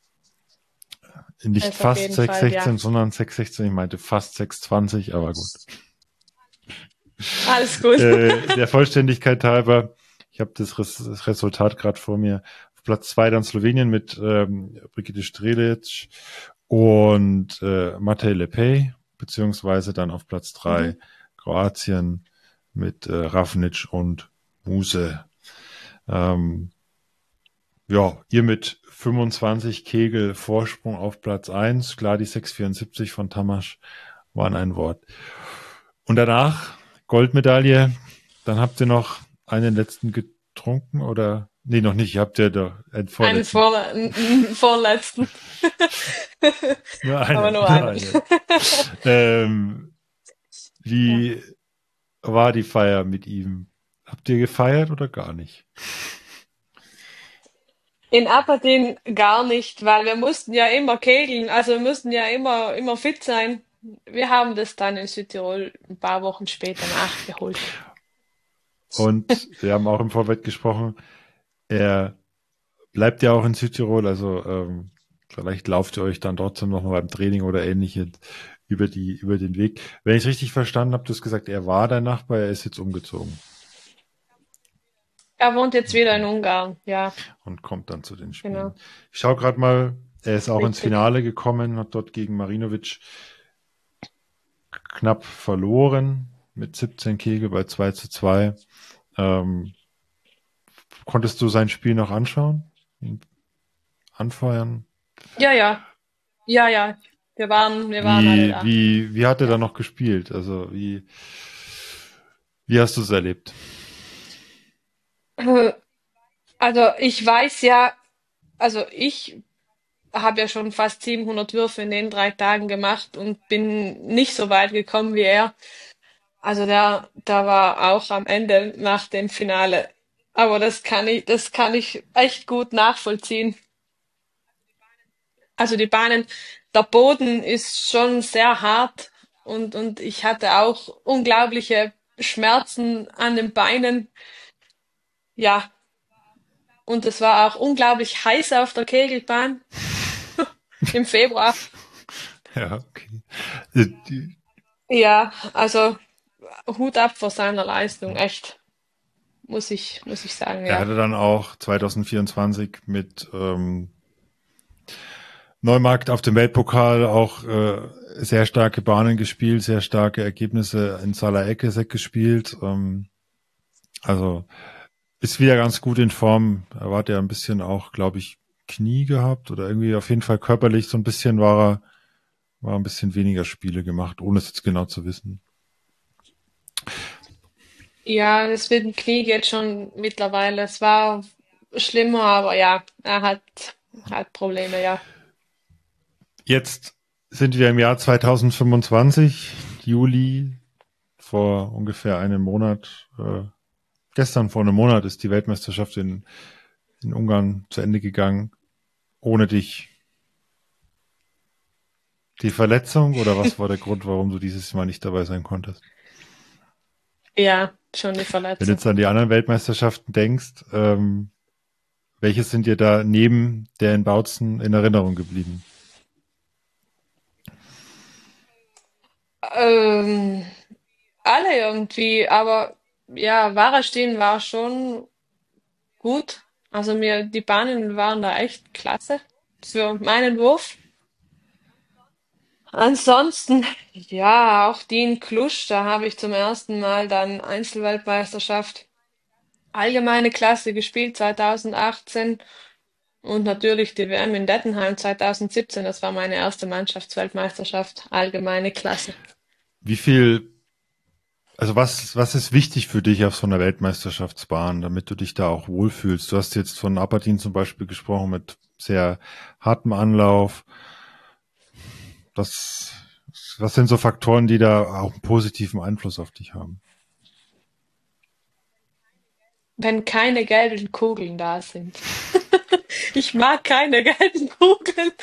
Nicht das auf fast jeden Fall, ja. sechs sechzehn, sondern sechs sechzehn. Ich meinte fast sechs zwanzig, aber gut. Alles gut. Äh, der Vollständigkeit halber, ich habe das, Res das Resultat gerade vor mir. Auf Platz zwei dann Slowenien mit ähm, Brigitte Strelec und äh, Matej Lepej, beziehungsweise dann auf Platz drei Mhm. Kroatien mit äh, Ravnic und Muse. Ähm, ja, ihr mit fünfundzwanzig Kegel Vorsprung auf Platz eins. Klar, die sechs vierundsiebzig von Tamas waren ein Wort. Und danach Goldmedaille. Dann habt ihr noch einen letzten getrunken oder? Nee, noch nicht. Ihr habt ja doch einen Einen vorletzten. Vorle einen einen vorletzten. Nur Aber einen, nur nur einen. einen. Ähm, Ja. wie war die Feier mit ihm? Habt ihr gefeiert oder gar nicht? In Aberdeen gar nicht, weil wir mussten ja immer kegeln, also wir mussten ja immer, immer fit sein. Wir haben das dann in Südtirol ein paar Wochen später nachgeholt. Und wir haben auch im Vorfeld gesprochen, er bleibt ja auch in Südtirol, also ähm, vielleicht lauft ihr euch dann trotzdem noch mal beim Training oder ähnliches über die über den Weg. Wenn ich es richtig verstanden habe, du hast gesagt, er war dein Nachbar, er ist jetzt umgezogen. Er wohnt jetzt wieder in Okay. Ungarn, ja, Und kommt dann zu den genau, Spielen. Ich schaue gerade mal, er ist auch ins richtig. Finale gekommen, hat dort gegen Marinovic knapp verloren mit siebzehn Kegel bei zwei zu zwei. Ähm, konntest du sein Spiel noch anschauen? Ihn anfeuern? Ja, ja, ja, ja. Wir waren, wir waren alle Wie, da. wie, wie hat er Ja. da noch gespielt? Also wie, wie hast du es erlebt? Äh, Also ich weiß ja, also ich habe ja schon fast siebenhundert Würfe in den drei Tagen gemacht und bin nicht so weit gekommen wie er. Also der, der war auch am Ende nach dem Finale. Aber das kann ich, das kann ich echt gut nachvollziehen. Also die Bahnen, der Boden ist schon sehr hart und, und ich hatte auch unglaubliche Schmerzen an den Beinen. Ja, und es war auch unglaublich heiß auf der Kegelbahn im Februar. Ja, okay. Äh, die- Ja, also Hut ab vor seiner Leistung, echt, muss ich, muss ich sagen, Er ja. hatte dann auch zwanzig vierundzwanzig mit ähm, Neumarkt auf dem Weltpokal auch äh, sehr starke Bahnen gespielt, sehr starke Ergebnisse in Salah Eckesek gespielt. Ähm, also ist wieder ganz gut in Form. Er hat ja ein bisschen auch, glaube ich, Knie gehabt oder irgendwie auf jeden Fall körperlich so ein bisschen war er, war ein bisschen weniger Spiele gemacht, ohne es jetzt genau zu wissen. Ja, das mit dem Knie geht schon mittlerweile. Es war schlimmer, aber ja, er hat, hat Probleme, ja. Jetzt sind wir im Jahr zwanzig fünfundzwanzig, Juli, vor ungefähr einem Monat. Äh, gestern vor einem Monat ist die Weltmeisterschaft in, in Ungarn zu Ende gegangen. Ohne dich. Die Verletzung oder was war der Grund, warum du dieses Mal nicht dabei sein konntest? Ja, schon die Wenn du Verletzung. jetzt an die anderen Weltmeisterschaften denkst, ähm, welche sind dir da neben der in Bautzen in Erinnerung geblieben? Ähm, alle irgendwie, aber ja, Warstein war schon gut. Also mir, die Bahnen waren da echt klasse für meinen Wurf. Ansonsten, ja, auch die in Cluj, da habe ich zum ersten Mal dann Einzelweltmeisterschaft allgemeine Klasse gespielt zwanzig achtzehn und natürlich die W M in Dettenheim zwanzig siebzehn, das war meine erste Mannschaftsweltmeisterschaft, allgemeine Klasse. Wie viel, also was, was ist wichtig für dich auf so einer Weltmeisterschaftsbahn, damit du dich da auch wohlfühlst? Du hast jetzt von Aberdeen zum Beispiel gesprochen mit sehr hartem Anlauf. Was, was sind so Faktoren, die da auch einen positiven Einfluss auf dich haben? Wenn keine gelben Kugeln da sind. Ich mag keine gelben Kugeln.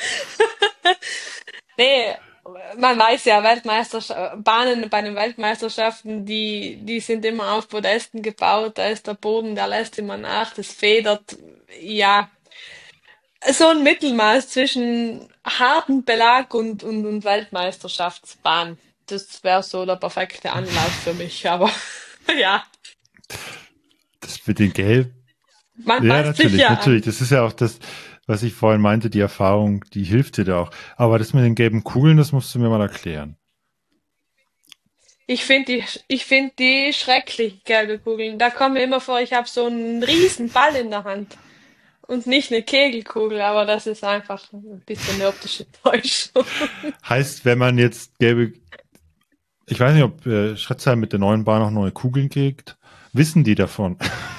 Nee, man weiß ja, Weltmeisterschaft, Bahnen bei den Weltmeisterschaften, die, die sind immer auf Podesten gebaut, da ist der Boden, der lässt immer nach, das federt. Ja, so ein Mittelmaß zwischen hartem Belag und, und, und Weltmeisterschaftsbahn. Das wäre so der perfekte Anlauf für mich, aber ja, Das mit den Gelb? man Ja, passt sich natürlich, ja natürlich. an. Das ist ja auch das, was ich vorhin meinte, die Erfahrung, die hilft dir da auch. Aber das mit den gelben Kugeln, das musst du mir mal erklären. Ich finde die, ich finde die schrecklich, gelbe Kugeln. Da kommt mir immer vor, ich habe so einen riesen Ball in der Hand und nicht eine Kegelkugel, aber das ist einfach ein bisschen eine optische Täuschung. Heißt, wenn man jetzt gelbe, ich weiß nicht, ob äh, Schritzheim mit der neuen Bahn auch neue Kugeln kriegt, wissen die davon?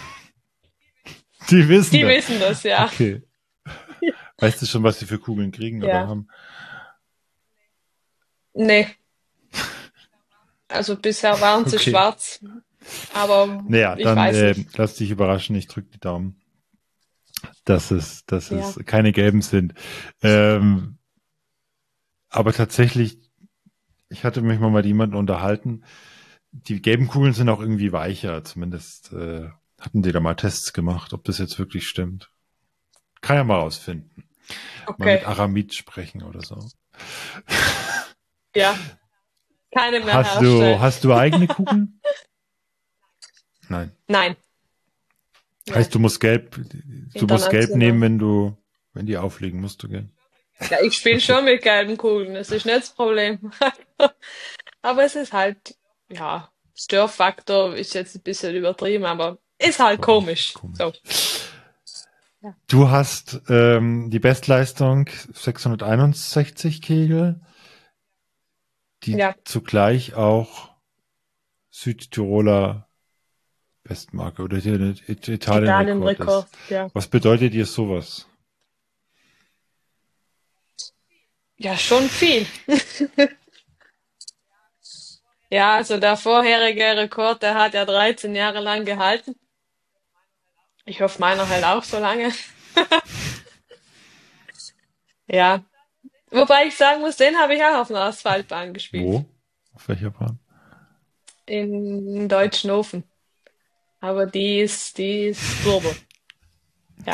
Die wissen Die das. wissen das, ja. Okay. Weißt du schon, was sie für Kugeln kriegen oder Ja. haben? Nee, also bisher waren sie Okay. schwarz, aber Naja, ich dann weiß äh, nicht. lass dich überraschen. Ich drücke die Daumen, dass es, dass Ja. es keine gelben sind. Ähm, aber tatsächlich, ich hatte mich mal mit jemandem unterhalten. Die gelben Kugeln sind auch irgendwie weicher. Zumindest äh, hatten die da mal Tests gemacht, ob das jetzt wirklich stimmt. Kann ja mal rausfinden. Mal Okay. mit Aramid sprechen oder so. Ja. Keine mehr Hast du, herstellen. hast du eigene Kugeln? Nein. Nein. Ja, Heißt, du musst gelb, du musst gelb international. nehmen, wenn du, wenn die aufliegen, musst du gell? Ja, ich spiele schon mit gelben Kugeln, das ist nicht das Problem. Aber es ist halt, ja, Störfaktor ist jetzt ein bisschen übertrieben, aber ist halt komisch. Komisch. So. Du hast ähm, die Bestleistung sechshunderteinundsechzig Kegel, die Ja, zugleich auch Südtiroler Bestmarke oder die Italien-Rekord Italien-Rekord, ist. ja. Was bedeutet dir sowas? Ja, schon viel. Ja, also der vorherige Rekord, der hat ja dreizehn Jahre lang gehalten. Ich hoffe, meiner hält auch so lange. Ja. Wobei ich sagen muss, den habe ich auch auf einer Asphaltbahn gespielt. Wo? Auf welcher Bahn? In Deutschnofen. Aber die ist, die ist Turbo. Ja.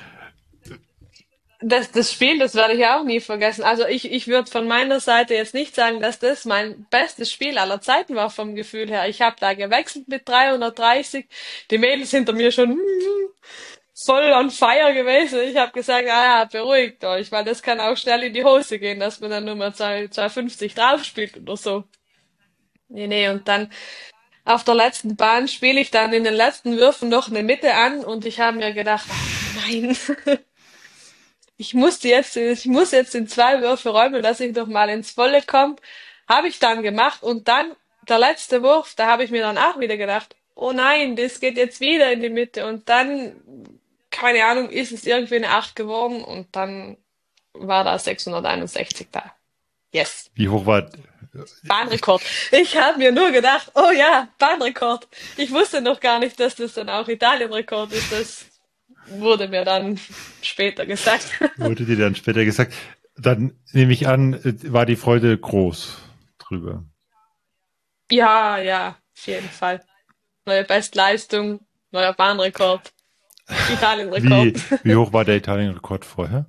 Das, das Spiel, das werde ich auch nie vergessen. Also ich, ich würde von meiner Seite jetzt nicht sagen, dass das mein bestes Spiel aller Zeiten war vom Gefühl her. Ich habe da gewechselt mit dreihundertdreißig. Die Mädels hinter mir schon voll on fire gewesen. Ich habe gesagt, ah ja, beruhigt euch, weil das kann auch schnell in die Hose gehen, dass man dann nur mal zwei fünfzig drauf spielt oder so. Nee, nee, und dann auf der letzten Bahn spiele ich dann in den letzten Würfen noch eine Mitte an und ich habe mir gedacht, ach, nein, ich musste jetzt, ich muss jetzt in zwei Würfe räumen, dass ich noch mal ins Volle komme. Habe ich dann gemacht und dann der letzte Wurf, da habe ich mir dann auch wieder gedacht, oh nein, das geht jetzt wieder in die Mitte und dann, keine Ahnung, ist es irgendwie eine acht geworden und dann war da sechshunderteinundsechzig da. Yes. Wie hoch war? Bahnrekord. Ich habe mir nur gedacht, oh ja, Bahnrekord. Ich wusste noch gar nicht, dass das dann auch Italienrekord ist. Das wurde mir dann später gesagt. Wurde dir dann später gesagt. Dann nehme ich an, war die Freude groß drüber. Ja, ja, auf jeden Fall. Neue Bestleistung, neuer Bahnrekord, Italienrekord. Wie, wie hoch war der Italienrekord vorher?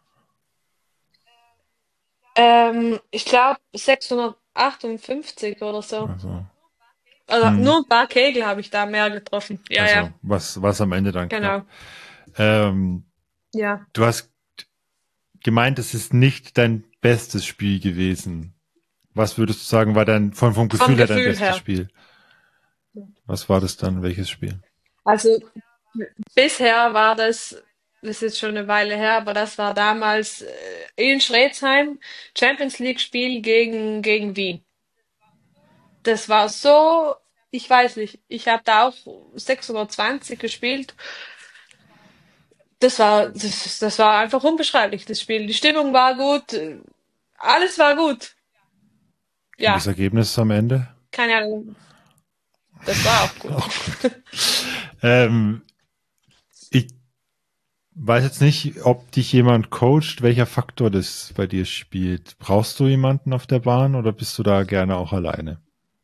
Ähm, ich glaube sechshundertachtundfünfzig oder so. Also, Also hm. nur ein paar Kegel habe ich da mehr getroffen. Ja, also ja, was, was am Ende dann genau. knapp. Ähm, Ja. du hast gemeint, es ist nicht dein bestes Spiel gewesen. Was würdest du sagen, war dein, von, vom Gefühl Vom her dein Gefühl bestes her. Spiel? Was war das dann? Welches Spiel? Also bisher war das, das ist schon eine Weile her, aber das war damals äh, in Schredsheim, Champions League Spiel gegen, gegen Wien. Das war so, ich weiß nicht, ich habe da auch sechshundertzwanzig gespielt. Das war, das, das war einfach unbeschreiblich, das Spiel. Die Stimmung war gut, äh, alles war gut. Und Ja, das Ergebnis am Ende? keine Ahnung, das war auch gut. Ähm, ich weiß jetzt nicht, ob dich jemand coacht, welcher Faktor das bei dir spielt. Brauchst du jemanden auf der Bahn oder bist du da gerne auch alleine?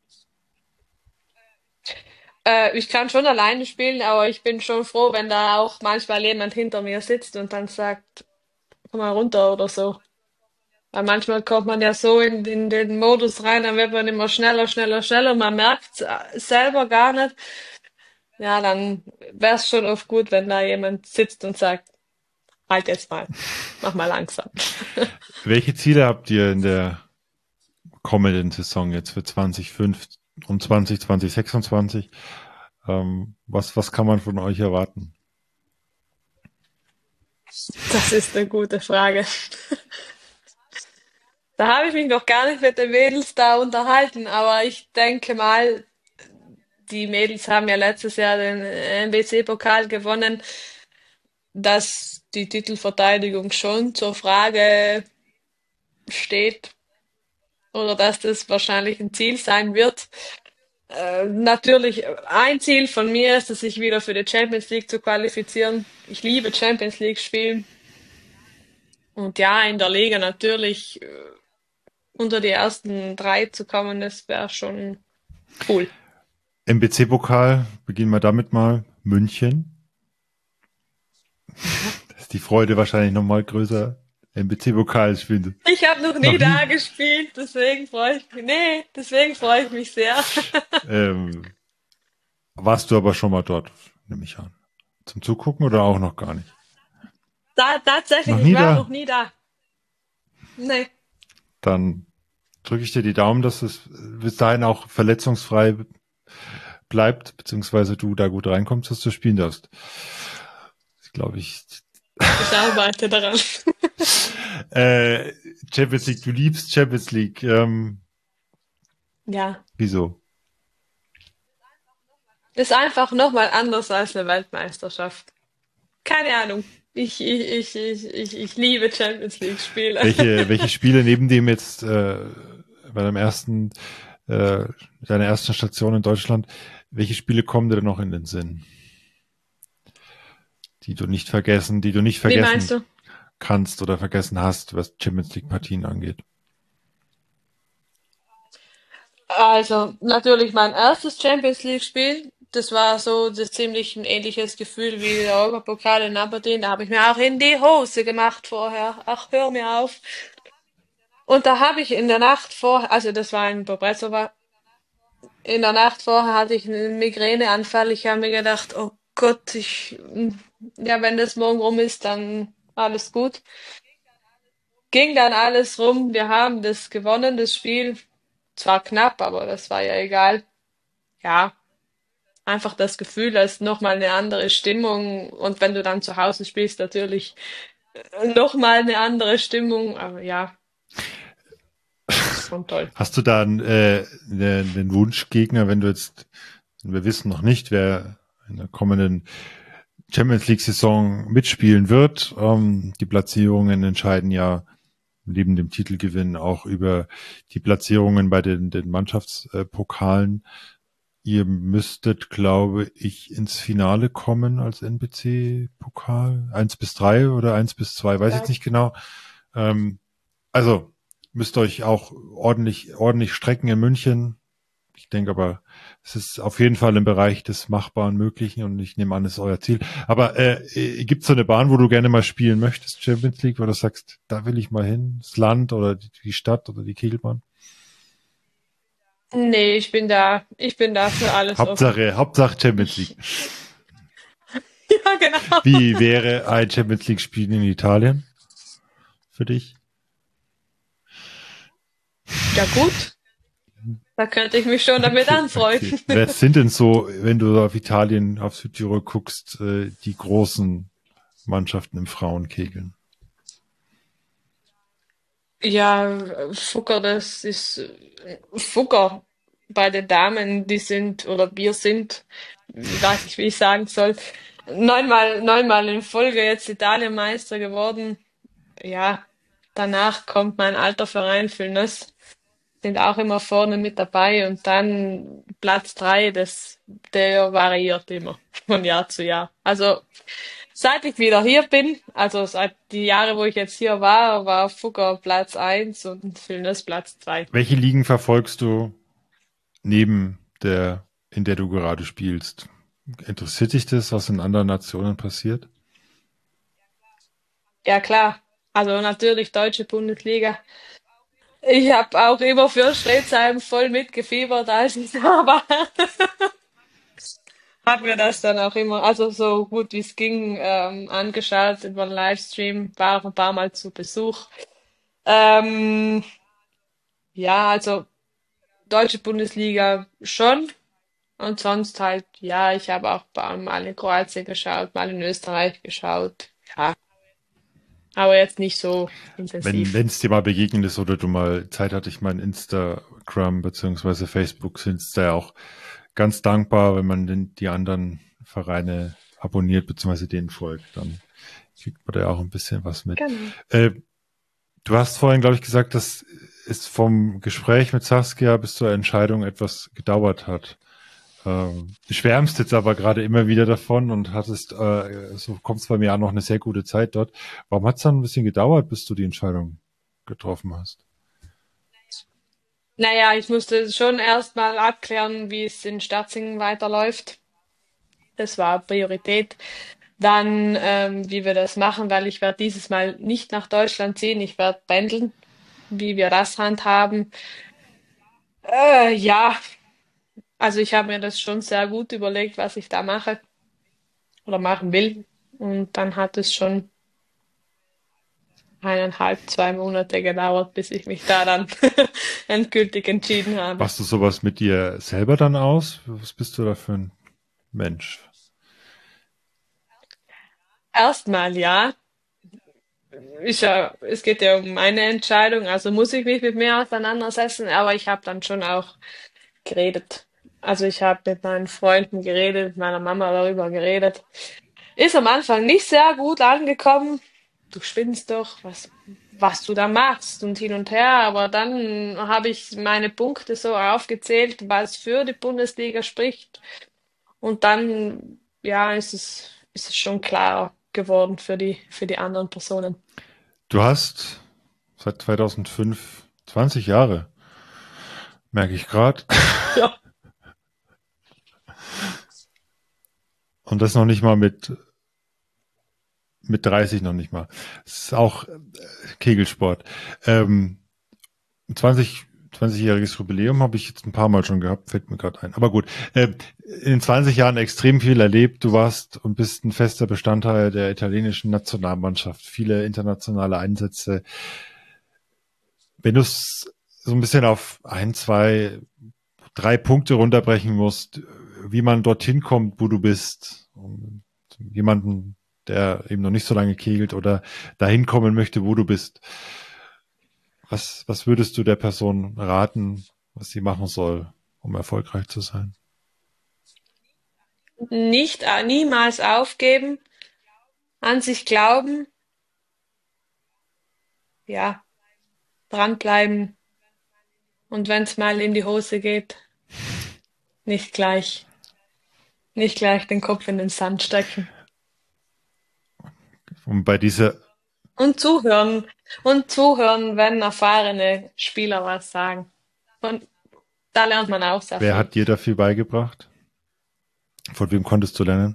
Äh, ich kann schon alleine spielen, aber ich bin schon froh, wenn da auch manchmal jemand hinter mir sitzt und dann sagt, komm mal runter oder so. Weil manchmal kommt man ja so in, in den Modus rein, dann wird man immer schneller, schneller, schneller. Man merkt es selber gar nicht. Ja, dann wäre es schon oft gut, wenn da jemand sitzt und sagt, halt jetzt mal, mach mal langsam. Welche Ziele habt ihr in der kommenden Saison jetzt für zwanzig fünfundzwanzig, zwanzig sechsundzwanzig? Ähm, was, was kann man von euch erwarten? Das ist eine gute Frage. Da habe ich mich noch gar nicht mit den Mädels da unterhalten, aber ich denke mal, die Mädels haben ja letztes Jahr den N B C-Pokal gewonnen, dass die Titelverteidigung schon zur Frage steht oder dass das wahrscheinlich ein Ziel sein wird. Äh, natürlich, ein Ziel von mir ist es, sich wieder für die Champions League zu qualifizieren. Ich liebe Champions League spielen. Und ja, in der Liga natürlich äh, unter die ersten drei zu kommen, das wäre schon cool. N B C-Pokal, beginnen wir damit mal. München. ist die Freude wahrscheinlich nochmal größer, N B C-Pokal spielen. Ich habe noch nie Noch da nie? gespielt, deswegen freue ich mich. Nee, deswegen freue ich mich sehr. Ähm, warst du aber schon mal dort, nehme ich an. Zum Zugucken oder auch noch gar nicht? Da, tatsächlich, Noch ich nie war noch da? nie da. Nee. Dann drücke ich dir die Daumen, dass es bis dahin auch verletzungsfrei bleibt, beziehungsweise du da gut reinkommst, dass du spielen darfst. Das glaube ich. Ich arbeite daran. äh, Champions League, du liebst Champions League. Ähm, Ja. wieso? Ist einfach nochmal anders als eine Weltmeisterschaft. Keine Ahnung. Ich, ich, ich, ich, ich, ich liebe Champions League Spiele. Welche, welche Spiele neben dem jetzt äh, bei deinem ersten, äh, deiner ersten Station in Deutschland, welche Spiele kommen dir denn noch in den Sinn? Die du nicht vergessen, die du nicht Wie meinst vergessen du? kannst oder vergessen hast, was Champions League Partien angeht. Also, natürlich mein erstes Champions League Spiel. Das war so das ziemlich ein ähnliches Gefühl wie der Europapokal in Aberdeen. Da habe ich mir auch in die Hose gemacht vorher. Ach, hör mir auf. Und da habe ich in der Nacht vor, also das war in Bobrezova, in der Nacht vorher hatte ich einen Migräneanfall. Ich habe mir gedacht, oh Gott, ich, ja, wenn das morgen rum ist, dann alles gut. Ging dann alles rum. Wir haben das gewonnen, das Spiel. Zwar knapp, aber das war ja egal. Ja, einfach das Gefühl, da ist nochmal eine andere Stimmung. Und wenn du dann zu Hause spielst, natürlich nochmal eine andere Stimmung. Aber ja, schon toll. Hast du da einen, äh, einen einen Wunschgegner, wenn du jetzt, wir wissen noch nicht, wer in der kommenden Champions League Saison mitspielen wird. Ähm, die Platzierungen entscheiden ja neben dem Titelgewinn auch über die Platzierungen bei den, den Mannschaftspokalen. Ihr müsstet, glaube ich, ins Finale kommen als N B C-Pokal. Eins bis drei oder eins bis zwei, weiß ich jetzt nicht genau. Ähm, also müsst euch auch ordentlich, ordentlich strecken in München. Ich denke aber, es ist auf jeden Fall im Bereich des Machbaren Möglichen und ich nehme an, es ist euer Ziel. Aber äh, gibt es so eine Bahn, wo du gerne mal spielen möchtest, Champions League, wo du sagst, da will ich mal hin, das Land oder die, die Stadt oder die Kegelbahn? Nee, ich bin da, ich bin da für alles offen. Hauptsache, Hauptsache Champions League. Ja, genau. Wie wäre ein Champions League Spiel in Italien für dich? Ja, gut. Da könnte ich mich schon damit Okay, anfreunden. okay. Wer sind denn so, wenn du auf Italien, auf Südtirol guckst, äh, die großen Mannschaften im Frauenkegeln? Ja, Fugger, das ist Fugger bei den Damen, die sind, oder wir sind, ich weiß nicht, wie ich sagen soll, neunmal, neunmal in Folge jetzt Italienmeister geworden. Ja, danach kommt mein alter Verein Fülnös, sind auch immer vorne mit dabei und dann Platz drei, das, der variiert immer von Jahr zu Jahr. Also seit ich wieder hier bin, also seit die Jahre, wo ich jetzt hier war, war Fugger Platz eins und Fülnös Platz zwei. Welche Ligen verfolgst du neben der, in der du gerade spielst? Interessiert dich das, was in anderen Nationen passiert? Ja klar, also natürlich deutsche Bundesliga. Ich habe auch immer für Strelsheim voll mitgefiebert, als ich da war. Hab mir das dann auch immer, also so gut wie es ging, ähm, angeschaut über den Livestream, war auch ein paar Mal zu Besuch. Ähm, ja, also deutsche Bundesliga schon. Und sonst halt, ja, ich habe auch ein paar Mal in Kroatien geschaut, mal in Österreich geschaut. Ja, aber jetzt nicht so Wenn intensiv. wenn es dir mal begegnet ist oder du mal Zeit hattest, ich meine, Instagram beziehungsweise Facebook sind es da ja auch ganz dankbar, wenn man den, die anderen Vereine abonniert beziehungsweise denen folgt, dann kriegt man da ja auch ein bisschen was mit. Genau. Äh, du hast vorhin, glaube ich, gesagt, dass es vom Gespräch mit Saskia bis zur Entscheidung etwas gedauert hat. Ähm, du schwärmst jetzt aber gerade immer wieder davon und hattest, äh, so kommt es bei mir an, noch eine sehr gute Zeit dort. Warum hat es dann ein bisschen gedauert, bis du die Entscheidung getroffen hast? Naja, ich musste schon erstmal abklären, wie es in Sterzingen weiterläuft. Das war Priorität. Dann, ähm, wie wir das machen, weil ich werde dieses Mal nicht nach Deutschland ziehen, ich werde pendeln, wie wir das handhaben. Äh, ja, also ich habe mir das schon sehr gut überlegt, was ich da mache oder machen will. Und dann hat es schon eineinhalb, zwei Monate gedauert, bis ich mich da dann endgültig entschieden habe. Machst du sowas mit dir selber dann aus? Was bist du da für ein Mensch? Erstmal ja, ist ja, es geht ja um meine Entscheidung, also muss ich mich mit mir auseinandersetzen, aber ich habe dann schon auch geredet. Also ich habe mit meinen Freunden geredet, mit meiner Mama darüber geredet. Ist am Anfang nicht sehr gut angekommen. Du spinnst doch, was, was du da machst und hin und her. Aber dann habe ich meine Punkte so aufgezählt, was für die Bundesliga spricht. Und dann, ja, ist es, ist es schon klarer geworden für die, für die anderen Personen. Du hast seit zweitausendfünf zwanzig Jahre, merke ich gerade. Ja. Und das noch nicht mal mit, mit dreißig noch nicht mal. Es ist auch äh, Kegelsport. Ähm, zwanzig, zwanzigjähriges Jubiläum habe ich jetzt ein paar Mal schon gehabt, fällt mir gerade ein. Aber gut, äh, in zwanzig Jahren extrem viel erlebt. Du warst und bist ein fester Bestandteil der italienischen Nationalmannschaft. Viele internationale Einsätze. Wenn du es so ein bisschen auf ein, zwei, drei Punkte runterbrechen musst, wie man dorthin kommt, wo du bist, um jemanden, der eben noch nicht so lange kegelt oder dahin kommen möchte, wo du bist. Was, was würdest du der Person raten, was sie machen soll, um erfolgreich zu sein? Nicht, äh, niemals aufgeben, an sich glauben, ja, dranbleiben. Und wenn es mal in die Hose geht, nicht gleich, nicht gleich den Kopf in den Sand stecken. Und bei dieser, Und zuhören. Und zuhören, wenn erfahrene Spieler was sagen. Und da lernt man auch sehr wer viel. hat dir da viel beigebracht? Von wem konntest du lernen?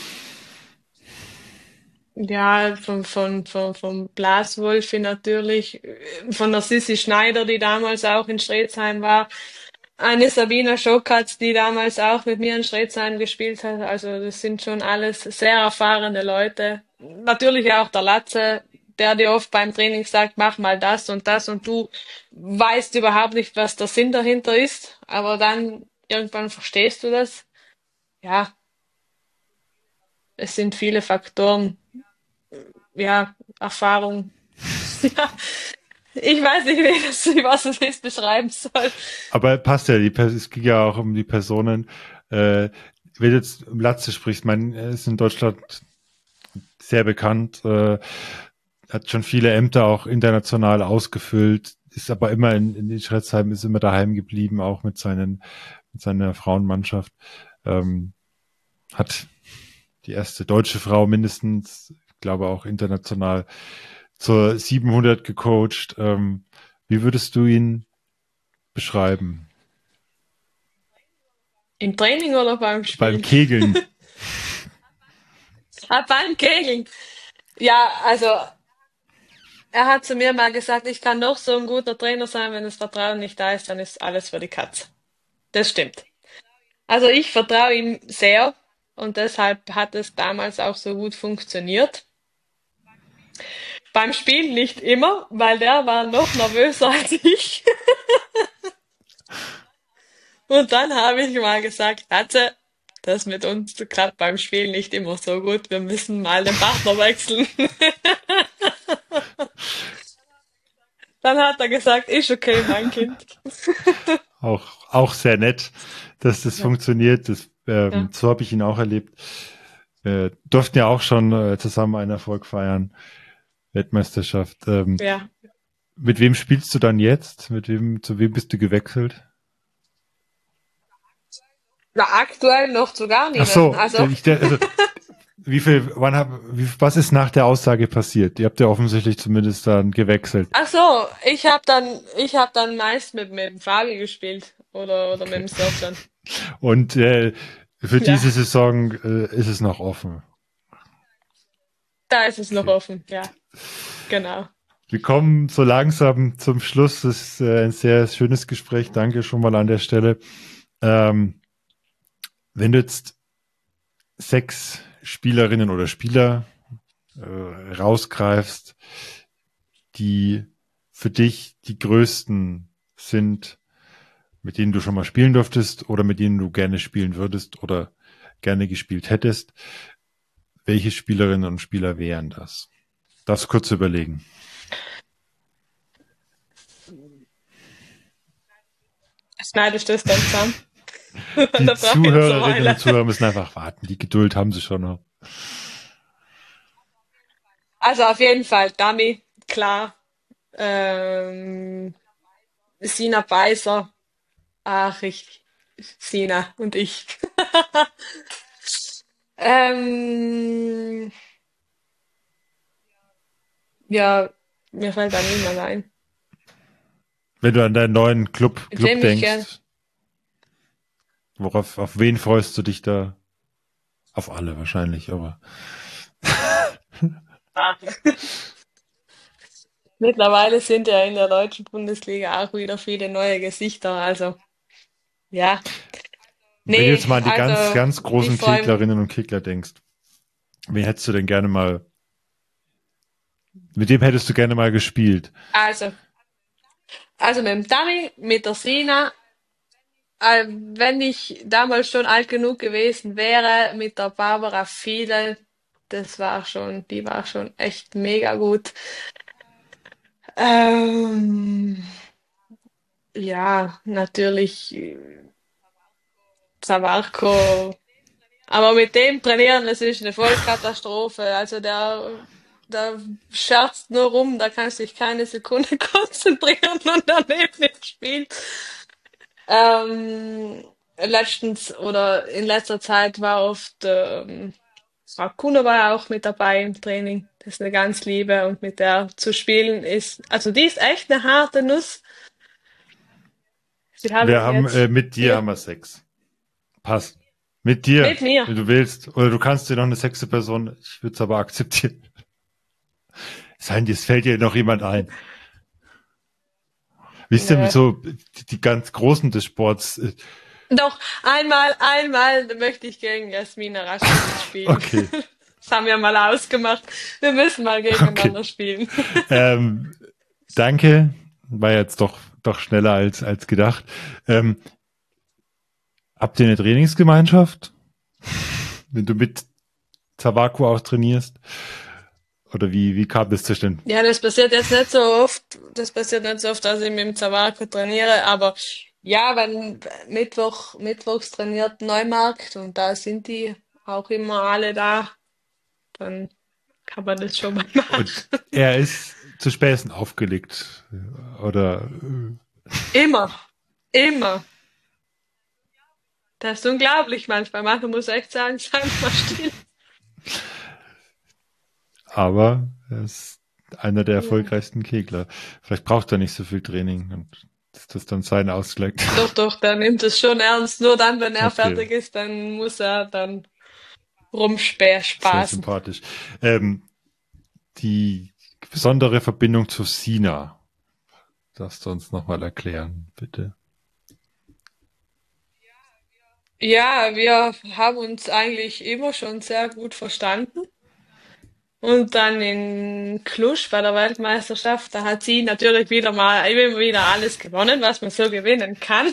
Ja, von, von, von, von Blaswolfi natürlich, von der Sissi Schneider, die damals auch in Strezheim war, eine Sabina Schokatz, die damals auch mit mir in Strezheim gespielt hat. Also das sind schon alles sehr erfahrene Leute. Natürlich auch der Latze, der dir oft beim Training sagt, mach mal das und das und du weißt überhaupt nicht, was der Sinn dahinter ist, aber dann irgendwann verstehst du das. Ja, es sind viele Faktoren, ja, Erfahrung. Ja, ich weiß nicht, wie das, was es jetzt beschreiben soll. Aber passt ja, die, es ging ja auch um die Personen. Äh, wenn du jetzt um Latze sprichst, man ist in Deutschland sehr bekannt, äh, hat schon viele Ämter auch international ausgefüllt, ist aber immer in, in Schretzheim, ist immer daheim geblieben, auch mit seinen, mit seiner Frauenmannschaft. Ähm, hat die erste deutsche Frau mindestens, ich glaube auch international, zur siebenhundert gecoacht. Ähm, wie würdest du ihn beschreiben? Im Training oder beim Beim Spielen? Kegeln. Ah, beim Kegeln. Ja, also er hat zu mir mal gesagt, ich kann noch so ein guter Trainer sein, wenn das Vertrauen nicht da ist, dann ist alles für die Katz. Das stimmt. Also ich vertraue ihm sehr und deshalb hat es damals auch so gut funktioniert. Beim Spielen nicht immer, weil der war noch nervöser als ich. Und dann habe ich mal gesagt, Katze, das mit uns klappt beim Spielen nicht immer so gut. Wir müssen mal den Partner wechseln. Dann hat er gesagt, ist okay, mein Kind. auch, auch sehr nett, dass das Ja. funktioniert. Das, ähm, Ja. So habe ich ihn auch erlebt. Wir durften ja auch schon äh, zusammen einen Erfolg feiern. Weltmeisterschaft. Ähm, Ja. Mit wem spielst du dann jetzt? Mit wem, zu wem bist du gewechselt? Na, aktuell noch zu gar Ach so, niemanden. Also, ich, also wie viel, wann hab, wie, was ist nach der Aussage passiert? Ihr habt ja offensichtlich zumindest dann gewechselt. ach so, ich habe dann, ich habe dann meist mit, mit dem Fabi gespielt oder, oder mit dem Surfern. Und äh, für Ja. diese Saison äh, ist es noch offen. Da ist es noch offen, ja. Genau. Wir kommen so langsam zum Schluss. Das ist äh, ein sehr schönes Gespräch. Danke schon mal an der Stelle. Ähm, wenn du jetzt sechs Spielerinnen oder Spieler äh, rausgreifst, die für dich die größten sind, mit denen du schon mal spielen durftest oder mit denen du gerne spielen würdest oder gerne gespielt hättest, welche Spielerinnen und Spieler wären das? Darfst du kurz überlegen. Schneidest du das dann zusammen? Die Da brauche ich jetzt eine Zuhörerinnen Weile. und Zuhörer müssen einfach warten. Die Geduld haben sie schon noch. Also auf jeden Fall Dami, klar. Ähm, Sina Beiser. Ach, ich, Sina und ich. Ähm, ja, mir fällt da niemand ein. Wenn du an deinen neuen Club, Mit Club wem ich gern. denkst, worauf, auf wen freust du dich da? Auf alle wahrscheinlich, aber Ah. Mittlerweile sind ja in der deutschen Bundesliga auch wieder viele neue Gesichter. Also, ja. wenn du Nee, jetzt mal an die ganz, also ganz ich großen freue mich. Keglerinnen und Kegler denkst, wen hättest du denn gerne mal, mit dem hättest du gerne mal gespielt? Also, also mit dem Dami, mit der Sina, äh, wenn ich damals schon alt genug gewesen wäre, mit der Barbara Fiedel, das war schon, die war schon echt mega gut. Ähm, ja, natürlich äh, Savarco. Aber mit dem trainieren, das ist eine Vollkatastrophe. Also der, der scherzt nur rum, da kannst du dich keine Sekunde konzentrieren und daneben nicht spielt. Ähm, letztens oder in letzter Zeit war oft ähm, Frau Kuhner war ja auch mit dabei im Training. Das ist eine ganz liebe und mit der zu spielen ist, also die ist echt eine harte Nuss. Sie haben Wir wir haben, jetzt äh, mit dir vier haben wir Sex. Passt. Mit dir, mit mir. wenn du willst. Oder du kannst dir noch eine sechste Person, ich würde es aber akzeptieren. Sein, es fällt dir noch jemand ein. Wisst ihr, Nö. so die, die ganz Großen des Sports. äh, Doch, einmal, einmal möchte ich gegen Jasmina Raschewitz spielen. Okay, Das haben wir mal ausgemacht. Wir müssen mal okay. gegeneinander spielen. Ähm, danke. War jetzt doch, doch schneller als, als gedacht. Ähm, habt ihr eine Trainingsgemeinschaft? Wenn du mit Tabaco auch trainierst? Oder wie, wie kam das zustande? Ja, das passiert jetzt nicht so oft. Das passiert nicht so oft, dass ich mit dem Zavarko trainiere. Aber ja, wenn Mittwoch, mittwochs trainiert Neumarkt und da sind die auch immer alle da, dann kann man das schon mal machen. Und er ist zu Späßen aufgelegt. Oder äh, Immer, immer. Das ist unglaublich manchmal. Manchmal muss ich echt sagen, sei mal still. aber er ist einer der Ja. erfolgreichsten Kegler. Vielleicht braucht er nicht so viel Training und ist das dann sein Ausgleich. Doch, doch, der nimmt es schon ernst. Nur dann, wenn er Okay, fertig ist, dann muss er dann rumspaßen. sehr sympathisch. Ähm, die besondere Verbindung zu Sina, darfst du uns nochmal erklären, bitte? Ja, wir haben uns eigentlich immer schon sehr gut verstanden. Und dann in Cluj bei der Weltmeisterschaft, da hat sie natürlich wieder mal immer wieder alles gewonnen, was man so gewinnen kann.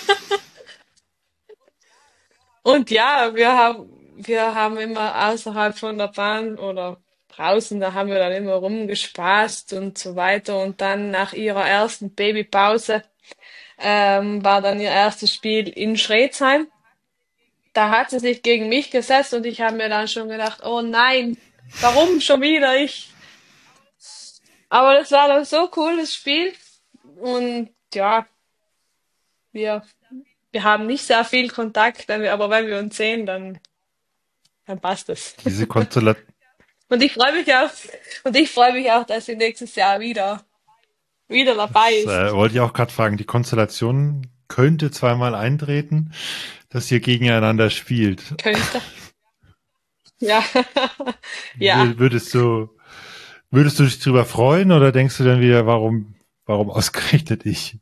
Und ja, wir haben, wir haben immer außerhalb von der Bahn oder draußen, da haben wir dann immer rumgespaßt und so weiter. Und dann nach ihrer ersten Babypause ähm, war dann ihr erstes Spiel in Schredsheim. Da hat sie sich gegen mich gesetzt und ich habe mir dann schon gedacht, oh nein, warum schon wieder ich? Aber das war dann so cool, das Spiel. Und ja, wir, wir haben nicht sehr viel Kontakt, wenn wir, aber wenn wir uns sehen, dann, dann passt es. Diese Konstellation, Und ich freue mich auch, und ich freue mich auch, dass sie nächstes Jahr wieder, wieder dabei das äh, ist. wollte ich auch gerade fragen, die Konstellation könnte zweimal eintreten, dass ihr gegeneinander spielt. Könnte. Ja, ja. Würdest du, würdest du dich drüber freuen oder denkst du dann wieder, warum, warum ausgerechnet ich?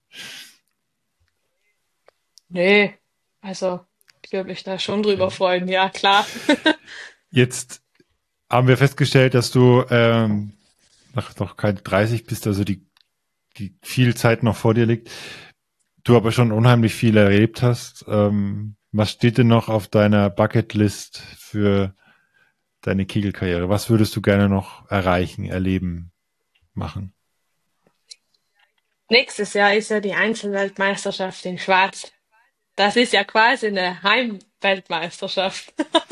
Nee, also ich würde mich da schon drüber Okay. freuen, ja klar. Jetzt haben wir festgestellt, dass du ähm, noch, noch keine dreißig bist, also die, die viel Zeit noch vor dir liegt. Du aber schon unheimlich viel erlebt hast. Ähm, was steht denn noch auf deiner Bucketlist für deine Kegelkarriere? Was würdest du gerne noch erreichen, erleben, machen? Nächstes Jahr ist ja die Einzelweltmeisterschaft in Schwaz. Das ist ja quasi eine Heimweltmeisterschaft.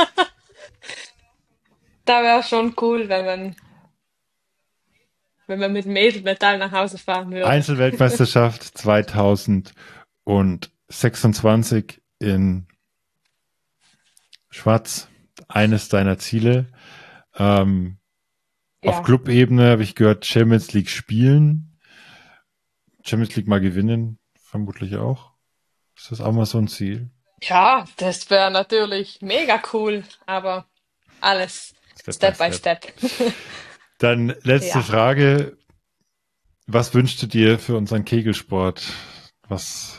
Da wäre schon cool, wenn man, wenn man mit dem Edelmetall nach Hause fahren würde. Einzelweltmeisterschaft zweitausendsechsundzwanzig in Schwaz, eines deiner Ziele. Ähm, auf Ja, Clubebene habe ich gehört, Champions League spielen, Champions League mal gewinnen, vermutlich auch. Ist das auch mal so ein Ziel? ja, das wäre natürlich mega cool, aber alles Step by Step by Step. Step. Dann letzte Ja, Frage. Was wünschst du dir für unseren Kegelsport? Was?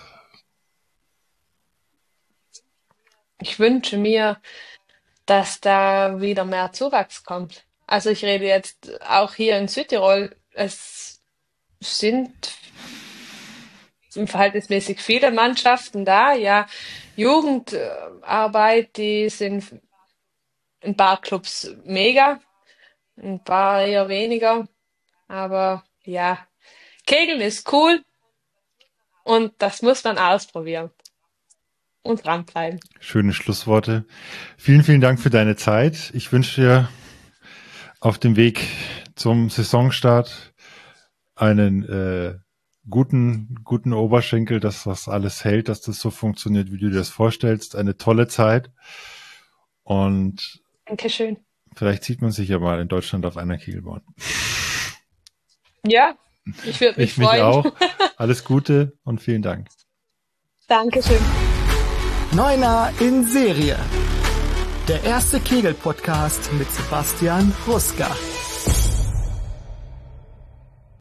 ich wünsche mir, dass da wieder mehr Zuwachs kommt. Also ich rede jetzt auch hier in Südtirol. Es sind verhältnismäßig viele Mannschaften da. Ja, Jugendarbeit, die sind ein paar Clubs mega, ein paar eher weniger. Aber ja, Kegeln ist cool und das muss man ausprobieren und dranbleiben. Schöne Schlussworte. Vielen, vielen Dank für deine Zeit. Ich wünsche dir auf dem Weg zum Saisonstart einen äh, guten, guten Oberschenkel, dass das alles hält, dass das so funktioniert, wie du dir das vorstellst. Eine tolle Zeit. Und Dankeschön. vielleicht sieht man sich ja mal in Deutschland auf einer Kegelbahn. Ja, ich würde mich Ich mich freuen. auch. Alles Gute und vielen Dank. Dankeschön. Neuner in Serie. Der erste Kegel-Podcast mit Sebastian Ruska.